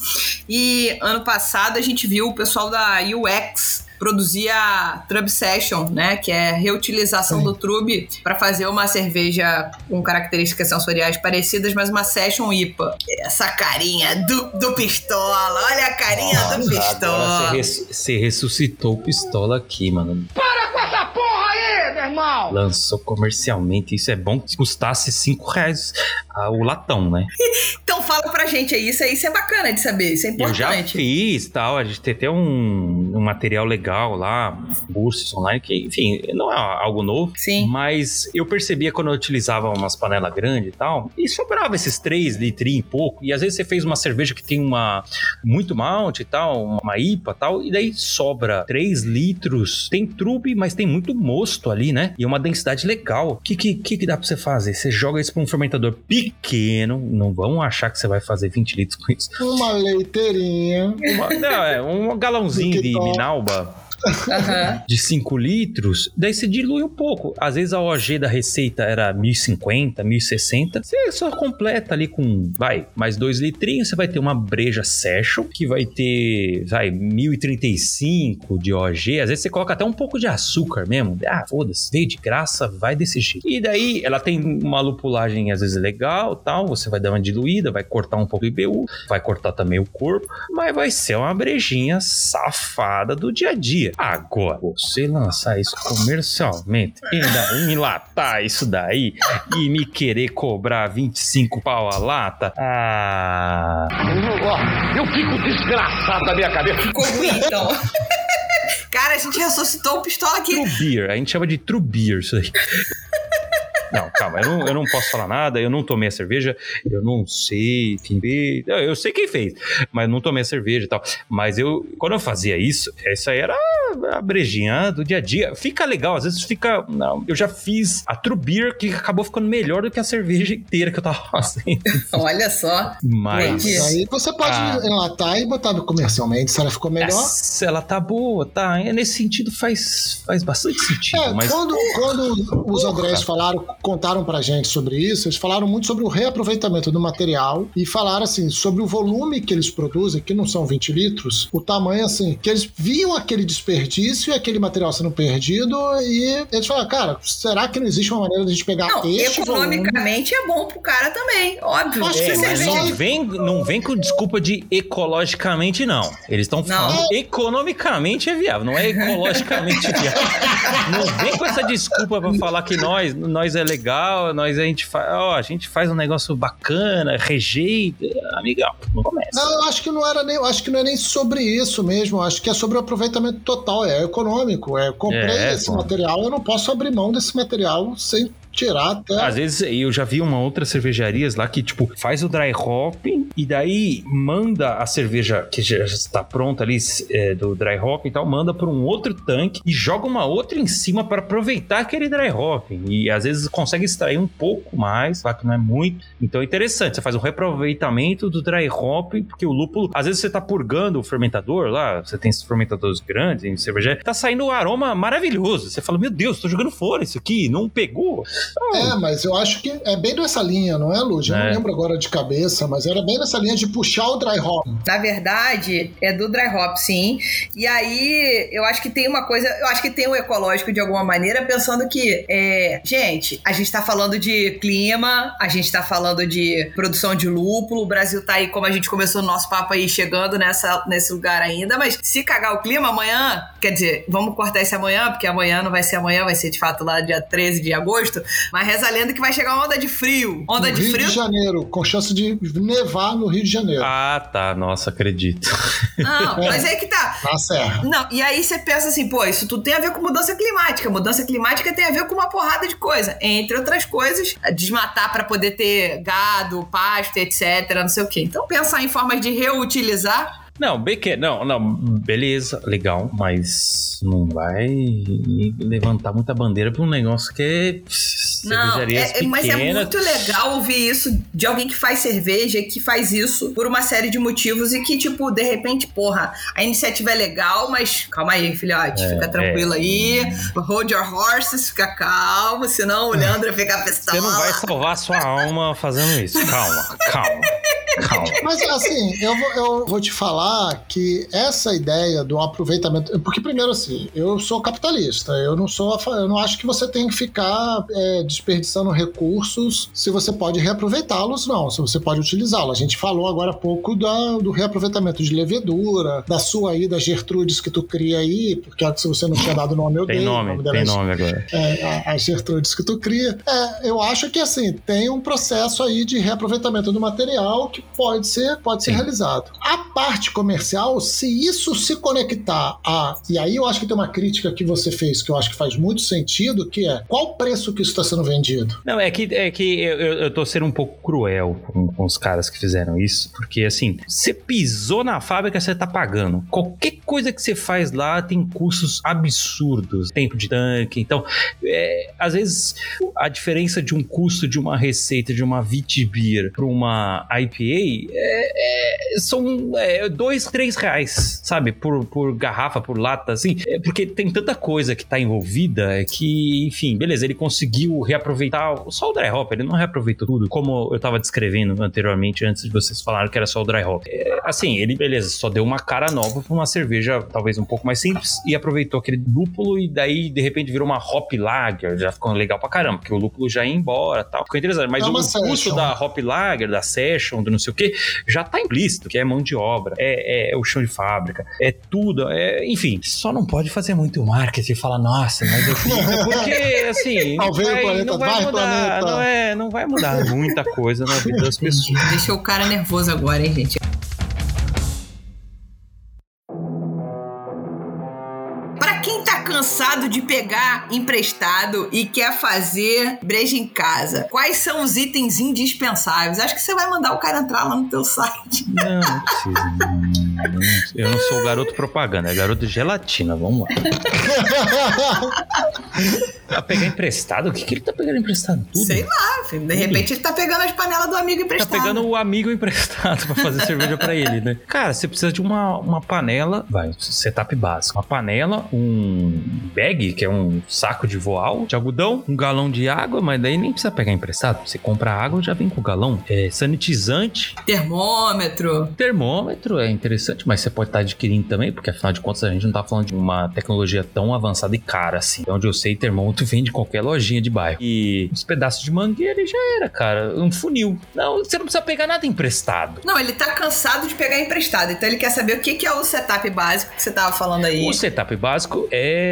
E ano passado a gente viu o pessoal da U X produzir a Trub Session, né, que é reutilização Sim. do trube para fazer uma cerveja com características sensoriais parecidas, mas uma Session I P A. Essa carinha do, do Pistola, olha a carinha Nossa, do Pistola. agora você, res- você ressuscitou o Pistola aqui, mano. Para com essa porra aí, meu irmão! Lançou comercialmente, isso é bom que custasse cinco reais ah, o latão, né? Então fala pra gente aí, isso aí isso é bacana de saber, isso é Eu já importante. fiz, tal, a gente tem até um, um material legal lá, cursos online, que, enfim, não é algo novo. Sim. Mas eu percebia quando eu utilizava umas panelas grandes e tal, e sobrava esses três litros e pouco, e às vezes você fez uma cerveja que tem uma muito malte e tal, uma I P A e tal, e daí sobra três litros, tem trube, mas tem muito mosto ali, né? E uma densidade legal. O que, que, que dá pra você fazer? Você joga isso pra um fermentador pequeno, não vão achar que que você vai fazer vinte litros com isso. Uma leiteirinha. Uma, não, é um galãozinho de Minalba. Uhum. De cinco litros, daí você dilui um pouco. Às vezes a O G da receita era mil e cinquenta, mil e sessenta. Você só completa ali com, vai, mais dois litrinhos. Você vai ter uma breja session, que vai ter, vai, mil e trinta e cinco de O G. Às vezes você coloca até um pouco de açúcar mesmo. Ah, foda-se, veio de graça, vai desse jeito. E daí ela tem uma lupulagem às vezes legal, tal. Você vai dar uma diluída, vai cortar um pouco de I B U, vai cortar também o corpo, mas vai ser uma brejinha safada do dia a dia. Agora, você lançar isso comercialmente, ainda enlatar isso daí e me querer cobrar vinte e cinco pau a lata? Ah... Eu fico desgraçado da minha cabeça. Ficou ruim, então. Cara, a gente ressuscitou o pistola aqui. True Beer, a gente chama de True Beer isso aí. Não, calma, eu não, eu não posso falar nada, eu não tomei a cerveja, eu não sei quem fez, eu sei quem fez, mas não tomei a cerveja e tal. Mas eu, quando eu fazia isso, essa aí era a brejinha do dia a dia. Fica legal, às vezes fica... Não, eu já fiz a True Beer que acabou ficando melhor do que a cerveja inteira que eu tava fazendo. Olha só. Mas... Aí você pode ah, enlatar e botar comercialmente, se ela ficou melhor. Se ela tá boa, tá. Nesse sentido faz, faz bastante sentido. É, mas... quando, quando os Andrés falaram, contaram pra gente sobre isso, eles falaram muito sobre o reaproveitamento do material e falaram assim, sobre o volume que eles produzem, que não são vinte litros, o tamanho assim, que eles viam aquele desperdício e aquele material sendo perdido e eles falaram, cara, será que não existe uma maneira de a gente pegar não, este economicamente volume? É bom pro cara também, óbvio. Acho É, que mas cerveja... não vem, não vem com desculpa de ecologicamente, não. Eles estão falando Não. economicamente é viável, não é ecologicamente viável. Não vem com essa desculpa pra falar que nós, nós é legal, nós a gente faz, ó, a gente faz um negócio bacana, rejeita, amigão, não começa. Não, eu acho que não era nem, eu acho que não é nem sobre isso mesmo, eu acho que é sobre o aproveitamento total, é econômico, é, eu comprei É, esse pô. material, eu não posso abrir mão desse material sem tirar até... Às vezes eu já vi uma outra cervejarias lá que, tipo, faz o dry hopping e daí manda a cerveja que já está pronta ali, é, do dry hopping e tal, manda para um outro tanque e joga uma outra em cima para aproveitar aquele dry hopping. E às vezes consegue extrair um pouco mais, claro que não é muito. Então é interessante, você faz um reaproveitamento do dry hopping, porque o lúpulo, às vezes você tá purgando o fermentador lá, você tem esses fermentadores grandes em cerveja, tá saindo um aroma maravilhoso. Você fala, meu Deus, tô jogando fora isso aqui, não pegou. É, mas eu acho que é bem nessa linha, não é, Lud? Eu É. não lembro agora de cabeça, mas era bem nessa linha de puxar o dry hop. Na verdade, é do dry hop, sim. E aí, eu acho que tem uma coisa... Eu acho que tem o ecológico de alguma maneira, pensando que... É, gente, a gente tá falando de clima, a gente tá falando de produção de lúpulo, o Brasil tá aí, como a gente começou o nosso papo aí, chegando nessa, nesse lugar ainda, mas se cagar o clima amanhã... Quer dizer, vamos cortar esse amanhã, porque amanhã não vai ser amanhã, vai ser de fato lá dia treze de agosto, mas reza a lenda que vai chegar uma onda de frio. Onda no de Rio frio... de Janeiro, com chance de nevar no Rio de Janeiro. Ah, tá, nossa, acredito. Não, mas é que tá... Na serra. Não, e aí você pensa assim, pô, isso tudo tem a ver com mudança climática. Mudança climática tem a ver com uma porrada de coisa. Entre outras coisas, desmatar para poder ter gado, pasto, etc, não sei o quê. Então pensar em formas de reutilizar... Não, beque... não, não, beleza, legal, mas não vai levantar muita bandeira pra um negócio que é Não, cervejarias é, mas é pequenas. muito legal ouvir isso de alguém que faz cerveja, que faz isso por uma série de motivos e que, tipo, de repente, porra, a iniciativa é legal, mas calma aí, filhote, É, fica tranquilo é. aí, hold your horses, fica calmo, senão o Leandro fica pistola. Você não vai salvar a sua alma fazendo isso, calma, calma, calma. Mas assim, eu vou, eu vou te falar que essa ideia do aproveitamento... Porque primeiro assim, eu sou capitalista, eu não sou, a fa- eu não acho que você tem que ficar é, desperdiçando recursos se você pode reaproveitá-los, não, se você pode utilizá-los. A gente falou agora há pouco da, do reaproveitamento de levedura, da sua aí, da Gertrudes que tu cria aí, porque se você não tinha dado nome, eu Tem dei. o nome, dela tem é- nome agora. É, a- as Gertrudes que tu cria. É, eu acho que assim, tem um processo aí de reaproveitamento do material que pode ser, pode ser Sim. realizado. A parte comercial, se isso se conectar a... E aí eu acho que tem uma crítica que você fez que eu acho que faz muito sentido, que é qual o preço que isso está sendo vendido? Não, é que, é que eu, eu eu tô sendo um pouco cruel com, com os caras que fizeram isso, porque assim, você pisou na fábrica, você tá pagando. Qualquer coisa que você faz lá tem custos absurdos, tempo de tanque, então, é, às vezes, a diferença de um custo de uma receita de uma Vitibir para uma I P A é, é, são é, dois, três reais, sabe? Por, por garrafa, por lata, assim. É porque tem tanta coisa que tá envolvida é que, enfim, beleza, ele conseguiu reaproveitar só o dry hop, ele não reaproveitou tudo, como eu tava descrevendo anteriormente, antes de vocês falarem que era só o dry hop. É, assim, ele, beleza, só deu uma cara nova pra uma cerveja talvez um pouco mais simples e aproveitou aquele lúpulo e daí, de repente, virou uma hop lager, já ficou legal pra caramba, porque o lúpulo já ia embora e tal. Ficou interessante, mas é o custo session. Da hop lager, da session, do não sei o que, já tá implícito, que é mão de obra, é, é o chão de fábrica, é tudo, é, enfim, só não pode fazer muito marketing e falar, nossa, mas eu fiz, porque, assim, não vai, planeta, não vai, vai mudar, não, é, não vai mudar muita coisa na vida das pessoas. Deixou o cara nervoso agora, hein, gente? Cansado de pegar emprestado e quer fazer breja em casa, quais são os itens indispensáveis? Acho que você vai mandar o cara entrar lá no teu site. Não, não precisa. Não, não, não, eu não sou o garoto propaganda, é garoto gelatina. Vamos lá. Tá pegar emprestado? O que, que ele tá pegando emprestado? Tudo? Sei lá, filho. De repente ele tá pegando as panelas do amigo emprestado. Tá pegando o amigo emprestado pra fazer cerveja pra ele, né? Cara, você precisa de uma, uma panela, vai, setup básico. Uma panela, um bag, que é um saco de voal de algodão, um galão de água, mas daí nem precisa pegar emprestado. Você compra água, já vem com o galão. É sanitizante. Termômetro. Termômetro é interessante, mas você pode estar adquirindo também, porque afinal de contas a gente não tá falando de uma tecnologia tão avançada e cara assim. Onde eu sei, termômetro vende em qualquer lojinha de bairro. E uns pedaços de mangueira e já era, cara. Um funil. Não, você não precisa pegar nada emprestado. Não, ele tá cansado de pegar emprestado. Então ele quer saber o que, que é o setup básico que você tava falando aí. O setup básico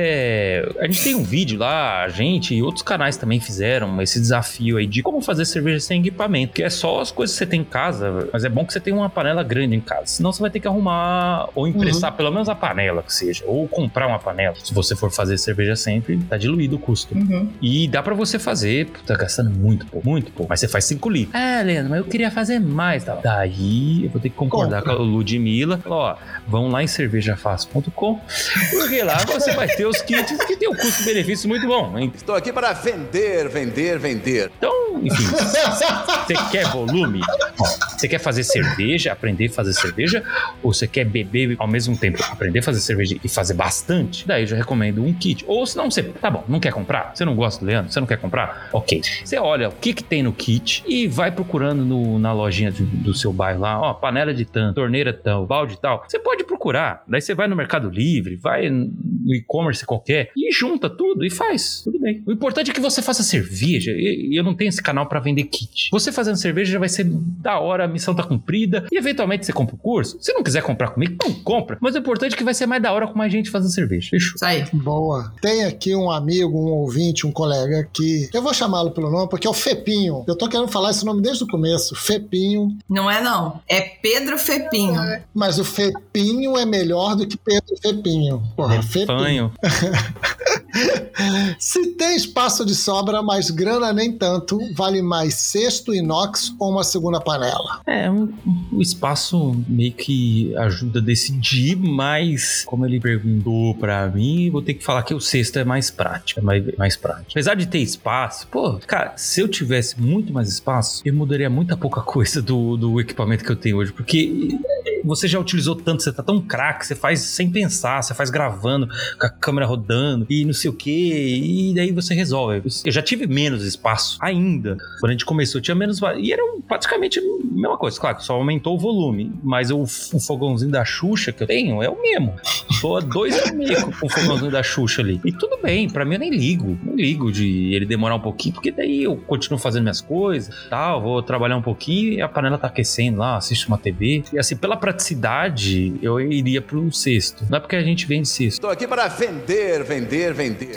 é... A gente tem um vídeo lá, a gente e outros canais também fizeram esse desafio aí de como fazer cerveja sem equipamento, que é só as coisas que você tem em casa, mas é bom que você tenha uma panela grande em casa, senão você vai ter que arrumar ou emprestar uhum. pelo menos a panela que seja, ou comprar uma panela. Se você for fazer cerveja sempre, tá diluído o custo. Uhum. E dá pra você fazer, tá gastando muito pouco, muito pouco, mas você faz cinco litros. Ah, Leandro, mas eu queria fazer mais, tá? Daí eu vou ter que concordar Compra. com a Ludmilla, ó, vão lá em cerveja fácil ponto com, porque lá você vai ter os kits que tem um custo-benefício muito bom, hein? Estou aqui para vender, vender, vender. Então, enfim, você quer volume? Você quer fazer cerveja, aprender a fazer cerveja? Ou você quer beber ao mesmo tempo, aprender a fazer cerveja e fazer bastante? Daí eu já recomendo um kit. Ou se não, você, tá bom, não quer comprar? Você não gosta do Leandro? Você não quer comprar? Ok. Você olha o que que tem no kit e vai procurando no, na lojinha do, do seu bairro lá, ó, panela de tanto, torneira tal, balde tal. Você pode procurar. Daí você vai no Mercado Livre, vai no e-commerce qualquer e junta tudo e faz. Tudo bem. O importante é que você faça cerveja. E eu não tenho esse canal pra vender kit. Você fazendo cerveja já vai ser da hora, a missão tá cumprida e eventualmente você compra o curso. Se não quiser comprar comigo, não compra. Mas o importante é que vai ser mais da hora com mais gente fazendo cerveja. Fechou? Isso aí. Boa. Tem aqui um amigo, um ouvinte, um colega aqui. Eu vou chamá-lo pelo nome porque é o Fepinho. Eu tô querendo falar esse nome desde o começo. Fepinho. Não é não. É Pedro Fepinho. É, mas o Fepinho é melhor do que Pedro Fepinho. Porra, Fepinho. Se tem espaço de sobra, mas grana nem tanto, vale mais cesto inox ou uma segunda panela? É, um, o espaço meio que ajuda a decidir, mas como ele perguntou pra mim, vou ter que falar que o cesto é mais prático, é mais, mais prático. Apesar de ter espaço, pô, cara, se eu tivesse muito mais espaço, eu mudaria muita pouca coisa do, do equipamento que eu tenho hoje, porque você já utilizou tanto, você tá tão craque, você faz sem pensar, você faz gravando, com a câmera rodando e não sei o que, e daí você resolve. Eu já tive menos espaço ainda. Quando a gente começou, tinha menos, e era praticamente a mesma coisa, claro, só aumentou o volume, mas o, o fogãozinho da Xuxa que eu tenho é o mesmo. Tô a dois e meio com o fogãozinho da Xuxa ali. E tudo bem, pra mim eu nem ligo, nem ligo de ele demorar um pouquinho, porque daí eu continuo fazendo minhas coisas, tal, vou trabalhar um pouquinho e a panela tá aquecendo lá, assisto uma T V, e assim, pela praticidade, eu iria pro cesto. Não é porque a gente vende cesto. Estou aqui para vender, vender, vender.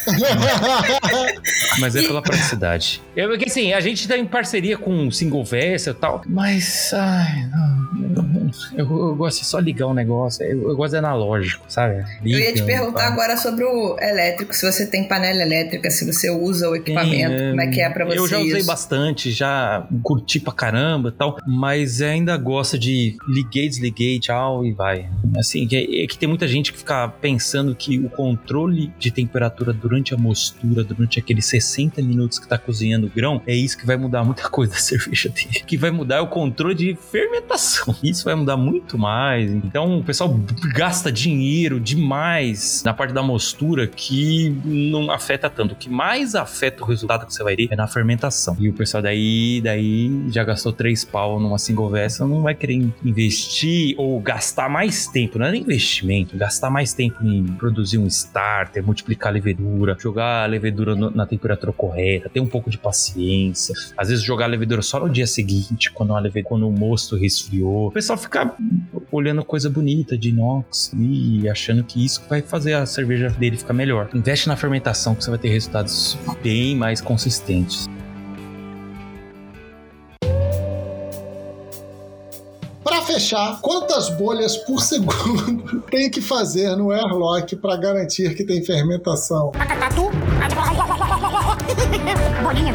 Mas é pela praticidade. Eu, porque assim, a gente tá em parceria com o Single Vessel e tal, mas, ai, não, eu, eu gosto de só ligar um negócio, eu, eu gosto de analógico, sabe? Liga, eu ia te perguntar tá. agora sobre o elétrico, se você tem panela elétrica, se você usa o equipamento, tem, como é que é pra você? Eu já usei isso? bastante, já curti pra caramba e tal, mas ainda gosto de ligar liguei, desliguei, tchau e vai. Assim, é, é que tem muita gente que fica pensando que o controle de temperatura durante a mostura, durante aqueles sessenta minutos que tá cozinhando o grão, é isso que vai mudar muita coisa da cerveja dele. O que vai mudar é o controle de fermentação. Isso vai mudar muito mais. Então o pessoal gasta dinheiro demais na parte da mostura que não afeta tanto. O que mais afeta o resultado que você vai ter é na fermentação. E o pessoal daí, daí já gastou três pau numa single vessel, não vai querer investir ou gastar mais tempo. Não é nem investimento, gastar mais tempo em produzir um starter, multiplicar a levedura, jogar a levedura no, na temperatura correta, ter um pouco de paciência. Às vezes jogar a levedura só no dia seguinte, quando, a levedura, quando o mosto resfriou. O pessoal fica olhando coisa bonita de inox e achando que isso vai fazer a cerveja dele ficar melhor. Investe na fermentação que você vai ter resultados bem mais consistentes. Para fechar, quantas bolhas por segundo tem que fazer no airlock para garantir que tem fermentação? Bolinha.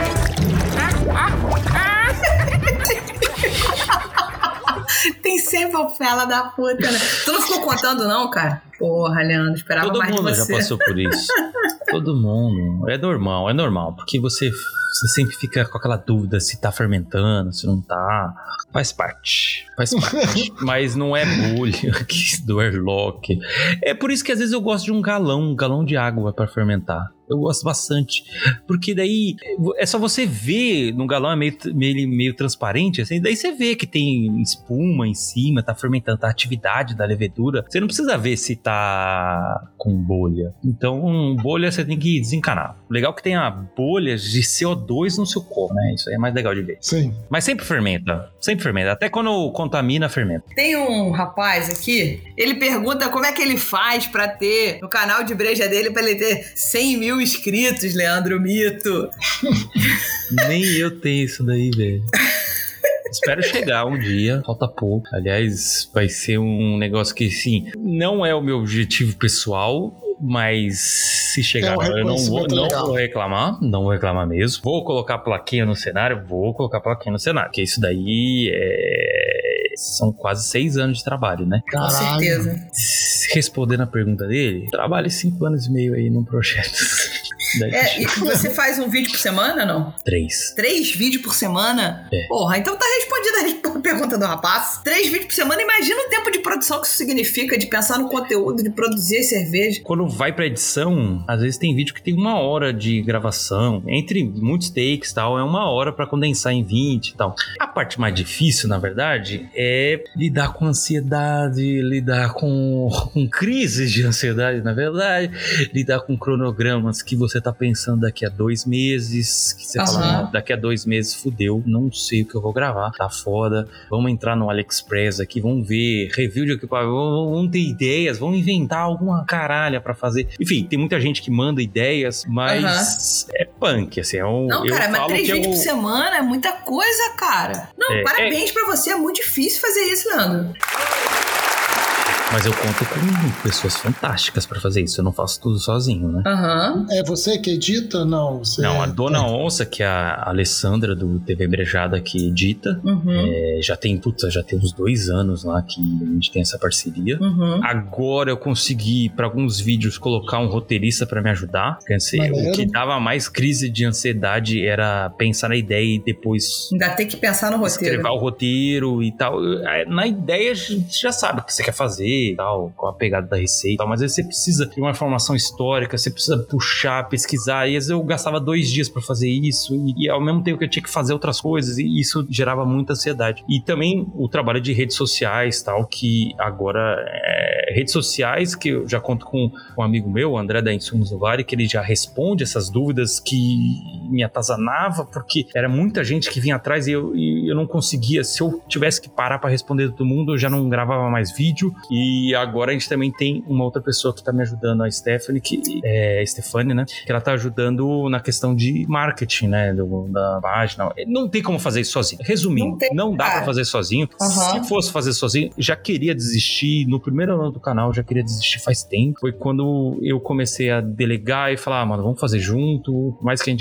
Tem sempre o fela da puta, né? Tu não ficou contando, não, cara? Porra, Leandro, esperava Todo mais de você. mundo já passou por isso. Todo mundo. É normal, é normal. Porque você, você sempre fica com aquela dúvida se tá fermentando, se não tá. Faz parte. Faz parte. Mas não é bolha do airlock. É por isso que às vezes eu gosto de um galão, um galão de água pra fermentar. Eu gosto bastante. Porque daí é só você ver no galão, é meio, meio, meio transparente, assim. Daí você vê que tem espuma em cima, tá fermentando, tá a atividade da levedura. Você não precisa ver se tá com bolha. Então, bolha você tem que desencanar. Legal que tenha bolhas de C O dois no seu copo, né? Isso aí é mais legal de ver. Sim. Mas sempre fermenta. Sempre fermenta. Até quando contamina, fermenta. Tem um rapaz aqui, ele pergunta como é que ele faz pra ter, no canal de breja dele, pra ele ter cem mil inscritos, Leandro Mito. Nem eu tenho isso daí, velho. Espero chegar um dia, falta pouco. Aliás, vai ser um negócio que, sim, não é o meu objetivo pessoal, mas se chegar, é um eu não vou, não legal. vou reclamar, não vou reclamar mesmo. Vou colocar plaquinha no cenário, vou colocar plaquinha no cenário, porque isso daí é... são quase seis anos de trabalho, né? Com certeza. Respondendo a pergunta dele, trabalho cinco anos e meio aí num projeto. É, e você faz um vídeo por semana, não? Três. Três vídeos por semana? É. Porra, então tá respondida a pergunta do rapaz. Três vídeos por semana, imagina o tempo de produção que isso significa, de pensar no conteúdo, de produzir as cervejas. Quando vai pra edição, às vezes tem vídeo que tem uma hora de gravação, entre muitos takes e tal, é uma hora pra condensar em vinte e tal. A parte mais difícil, na verdade, é lidar com ansiedade, lidar com, com crises de ansiedade, na verdade, lidar com cronogramas que você tá pensando daqui a dois meses, que você uhum. fala, daqui a dois meses fudeu, não sei o que eu vou gravar, tá foda, vamos entrar no AliExpress aqui, vamos ver review de equipamento, vamos ter ideias, vamos inventar alguma caralha pra fazer. Enfim, tem muita gente que manda ideias, mas uhum. é punk, assim, é um... Não, cara, mas três vídeos é um... por semana é muita coisa, cara. Não, é, parabéns é... pra você, é muito difícil fazer isso, Leandro. Mas eu conto com pessoas fantásticas pra fazer isso. Eu não faço tudo sozinho, né? Uhum. É você que edita? Não, você... Não, a Dona é. Onça, que é a Alessandra do T V Brejada que edita, uhum. é, já tem, puta, já tem uns dois anos lá que a gente tem essa parceria. Uhum. Agora eu consegui, pra alguns vídeos, colocar um roteirista pra me ajudar. Quer dizer, o que dava mais crise de ansiedade era pensar na ideia e depois... Ainda tem que pensar no roteiro. Escrever o roteiro e tal. Na ideia, você já sabe o que você quer fazer e tal, com a pegada da receita e tal, mas às vezes você precisa de uma informação histórica, você precisa puxar, pesquisar, e às vezes eu gastava dois dias pra fazer isso, e, e ao mesmo tempo que eu tinha que fazer outras coisas, e isso gerava muita ansiedade. E também o trabalho de redes sociais tal, que agora é, redes sociais, que eu já conto com um amigo meu, o André da Insumos do Vale, que ele já responde essas dúvidas que me atazanava, porque era muita gente que vinha atrás e eu, e eu não conseguia, se eu tivesse que parar pra responder todo mundo, eu já não gravava mais vídeo. E agora a gente também tem uma outra pessoa que tá me ajudando, a Stephanie, que é Stefani, né? Que ela tá ajudando na questão de marketing, né? Do, da página. Não tem como fazer isso sozinho. Resumindo, não, tem, não dá pra fazer sozinho. Uhum. Se fosse fazer sozinho, já queria desistir. No primeiro ano do canal, já queria desistir faz tempo. Foi quando eu comecei a delegar e falar, ah, mano, vamos fazer junto. Por mais que a gente ganhe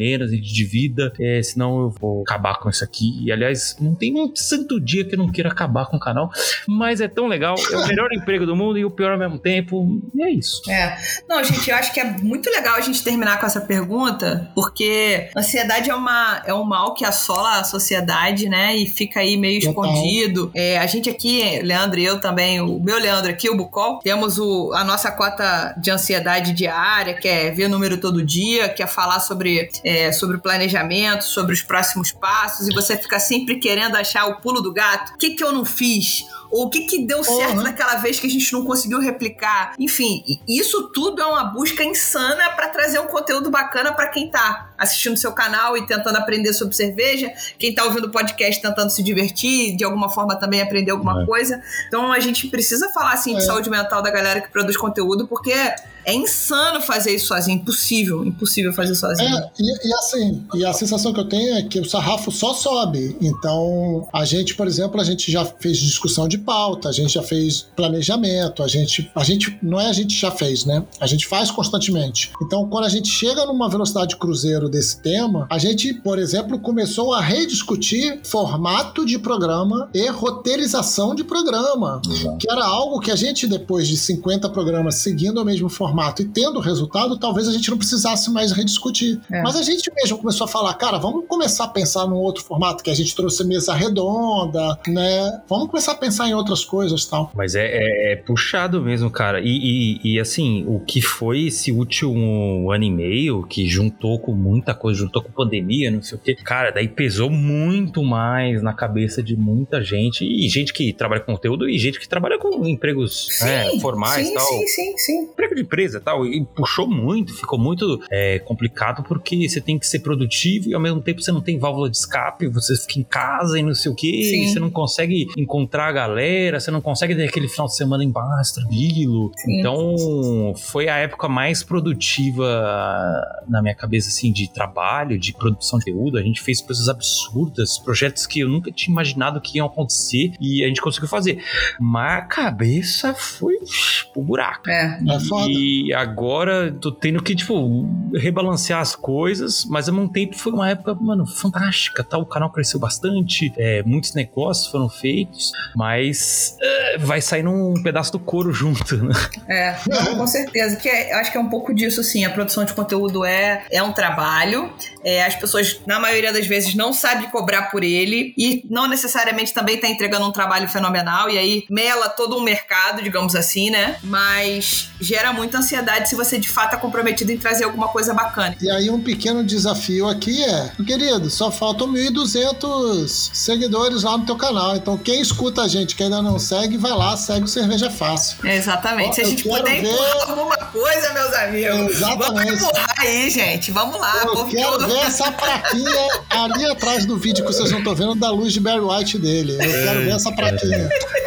menos de vida, é, senão eu vou acabar com isso aqui. E, aliás, não tem um santo dia que eu não queira acabar com o canal, mas é tão legal, é o melhor emprego do mundo e o pior ao mesmo tempo, e é isso. É. Não, gente, eu acho que é muito legal a gente terminar com essa pergunta, porque ansiedade é, uma, é um mal que assola a sociedade, né, e fica aí meio escondido. É, a gente aqui, Leandro e eu também, o meu Leandro aqui, o Bucol, temos o, a nossa cota de ansiedade diária, que é ver número todo dia, que é falar sobre, é, sobre o planejamento, sobre os próximos passos, e você fica sempre querendo achar o pulo do gato. O que que eu não fiz? Ou o que que deu certo uhum. naquela vez que a gente não conseguiu replicar? Enfim, isso tudo é uma busca insana para trazer um conteúdo bacana para quem tá assistindo seu canal e tentando aprender sobre cerveja, quem tá ouvindo o podcast tentando se divertir, de alguma forma também aprender alguma é. coisa. Então a gente precisa falar assim, é. de saúde mental da galera que produz conteúdo, porque é insano fazer isso sozinho, impossível, impossível fazer sozinho. É, e, e assim, e a sensação que eu tenho é que o sarrafo só sobe. Então, a gente, por exemplo, a gente já fez discussão de pauta, a gente já fez planejamento, a gente, a gente, não é a gente já fez, né? A gente faz constantemente. Então, quando a gente chega numa velocidade cruzeiro desse tema, a gente, por exemplo, começou a rediscutir formato de programa e roteirização de programa, uhum. que era algo que a gente, depois de cinquenta programas seguindo o mesmo formato e tendo resultado, talvez a gente não precisasse mais rediscutir. É. Mas a gente mesmo começou a falar, cara, vamos começar a pensar num outro formato, que a gente trouxe mesa redonda, né? Vamos começar a pensar em outras coisas e tal. Mas é, é, é puxado mesmo, cara. E, e, e assim, o que foi esse último ano e meio, que juntou com muita coisa, juntou com pandemia, não sei o quê, cara, daí pesou muito mais na cabeça de muita gente, e gente que trabalha com conteúdo, e gente que trabalha com empregos sim, é, formais e tal. Sim, sim, sim. Emprego de empresa e tal, e puxou muito, ficou muito é, complicado, porque você tem que ser produtivo e ao mesmo tempo você não tem válvula de escape, você fica em casa e não sei o quê, você não consegue encontrar a galera, você não consegue ter aquele final de semana em paz, tranquilo. Sim. Então, foi a época mais produtiva na minha cabeça, assim, de trabalho, de produção de conteúdo. A gente fez coisas absurdas, projetos que eu nunca tinha imaginado que iam acontecer, e a gente conseguiu fazer. Mas a cabeça foi o buraco. É, é foda. E agora tô tendo que, tipo, rebalancear as coisas, mas ao mesmo tempo foi uma época, mano, fantástica, tá? O canal cresceu bastante, é, muitos negócios foram feitos, mas é, vai sair um pedaço do couro junto, né? É, não, com certeza, que é, acho que é um pouco disso, sim, a produção de conteúdo é, é um trabalho, é, as pessoas, na maioria das vezes, não sabem cobrar por ele, e não necessariamente também tá entregando um trabalho fenomenal, e aí mela todo um mercado, digamos assim, né? Mas gera muita ansiedade se você de fato tá comprometido em trazer alguma coisa bacana. E aí um pequeno desafio aqui é, querido, só faltam mil e duzentos seguidores lá no teu canal, então quem escuta a gente que ainda não segue, vai lá, segue o Cerveja Fácil. É, exatamente. Ó, se a gente puder ver... empurrar alguma coisa, meus amigos, exatamente. Vamos empurrar aí, gente, vamos lá. Eu quero todo... ver essa plaquinha ali atrás do vídeo que vocês não estão vendo, da luz de Barry White dele. Eu quero ver essa plaquinha.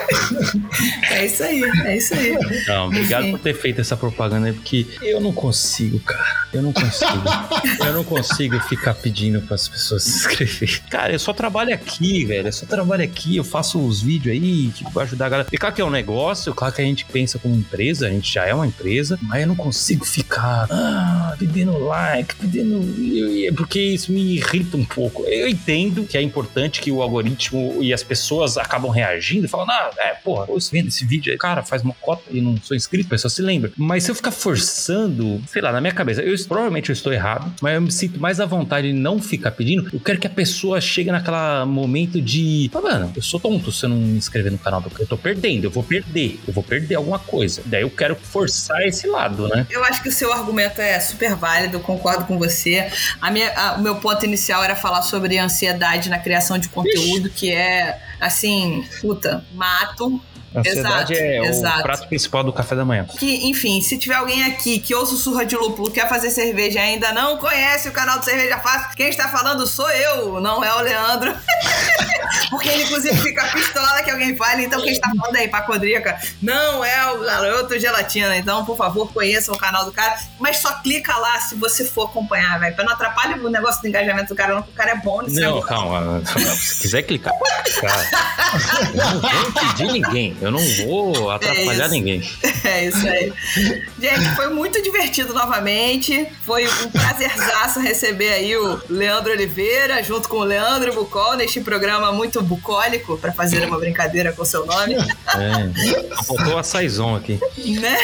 É isso aí, é isso aí. Não, obrigado Enfim. por ter feito essa propaganda aí, porque eu não consigo, cara. Eu não consigo. eu não consigo ficar pedindo para as pessoas se inscreverem. Cara, eu só trabalho aqui, velho. Eu só trabalho aqui, eu faço os vídeos aí, tipo, pra ajudar a galera. E claro que é um negócio, claro que a gente pensa como empresa, a gente já é uma empresa, mas eu não consigo ficar ah, pedindo like, pedindo... Porque isso me irrita um pouco. Eu entendo que é importante que o algoritmo e as pessoas acabam reagindo, falando, ah, é, porra, eu vendo esse vídeo aí, cara, faz uma cota e não sou inscrito, a pessoa se lembra. Mas se eu ficar forçando, sei lá, na minha cabeça, eu, provavelmente eu estou errado, mas eu me sinto mais à vontade de não ficar pedindo. Eu quero que a pessoa chegue naquele momento de, ah, mano, eu sou tonto se eu não me inscrever no canal, eu tô perdendo, eu vou perder, eu vou perder alguma coisa. Daí eu quero forçar esse lado, né? Eu acho que o seu argumento é super válido, eu concordo com você. A minha, a, o meu ponto inicial era falar sobre ansiedade na criação de conteúdo, Ixi. que é, assim, puta, mato. A ansiedade exato, é exato. o prato principal do café da manhã. Que, enfim, se tiver alguém aqui que ouça o Surra de Lúpulo, quer fazer cerveja e ainda não conhece o canal do Cerveja Fácil, quem está falando sou eu, não é o Leandro. Porque ele, inclusive, fica pistola que alguém fale. Então, quem está falando aí, Pacondríaca, não é o garoto gelatina. Então, por favor, conheçam o canal do cara. Mas só clica lá se você for acompanhar, velho. Pra não atrapalhar o negócio do engajamento do cara, não, porque o cara é bom. Não, calma. Se quiser clicar, pode clicar. Eu não vou impedir ninguém. Eu não vou atrapalhar é ninguém. É isso aí. Gente, foi muito divertido novamente. Foi um prazerzaço receber aí o Leandro Oliveira, junto com o Leandro Bucol, neste programa muito bucólico, pra fazer uma brincadeira com o seu nome. É, faltou a saizão aqui. Né?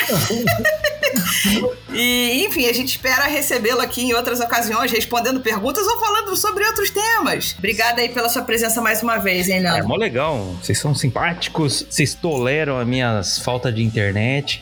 E, enfim, a gente espera recebê-lo aqui em outras ocasiões, respondendo perguntas ou falando sobre outros temas. Obrigada aí pela sua presença mais uma vez, hein, Leandro? É mó legal. Vocês são simpáticos, vocês toleram as minhas faltas de internet.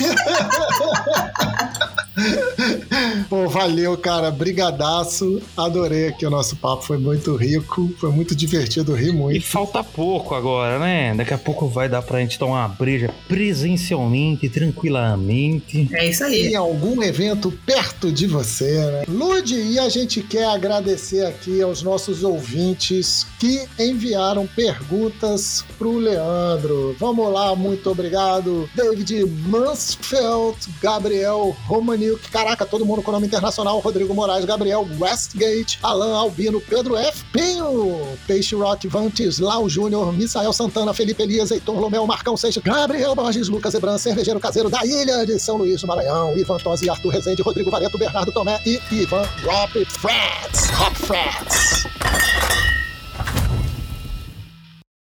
Pô, valeu, cara. Brigadaço. Adorei aqui o nosso papo. Foi muito rico, foi muito divertido, ri muito. E falta pouco agora, né? Daqui a pouco vai dar pra gente tomar uma breja presencialmente, tranquilamente. É isso aí. Em algum evento perto de você, né? Lude, e a gente quer agradecer aqui aos nossos ouvintes que enviaram perguntas pro Leandro. Vamos lá, muito obrigado. David Mansfeld, Gabriel Romani, caraca, todo mundo com nome internacional, Rodrigo Moraes, Gabriel Westgate, Alan Albino, Pedro F. Pinho, Peixe Rock, Vantes, Lau Júnior, Misael Santana, Felipe Elias, Heitor Lomel, Marcão Seixas, Gabriel Borges, Lucas Ebran, Cervejeiro Caseiro da Ilha de São Luís do Maranhão, Ivan Tosi, Arthur Rezende, Rodrigo Varento, Bernardo Tomé e Ivan Rob Frats. Hop Frats.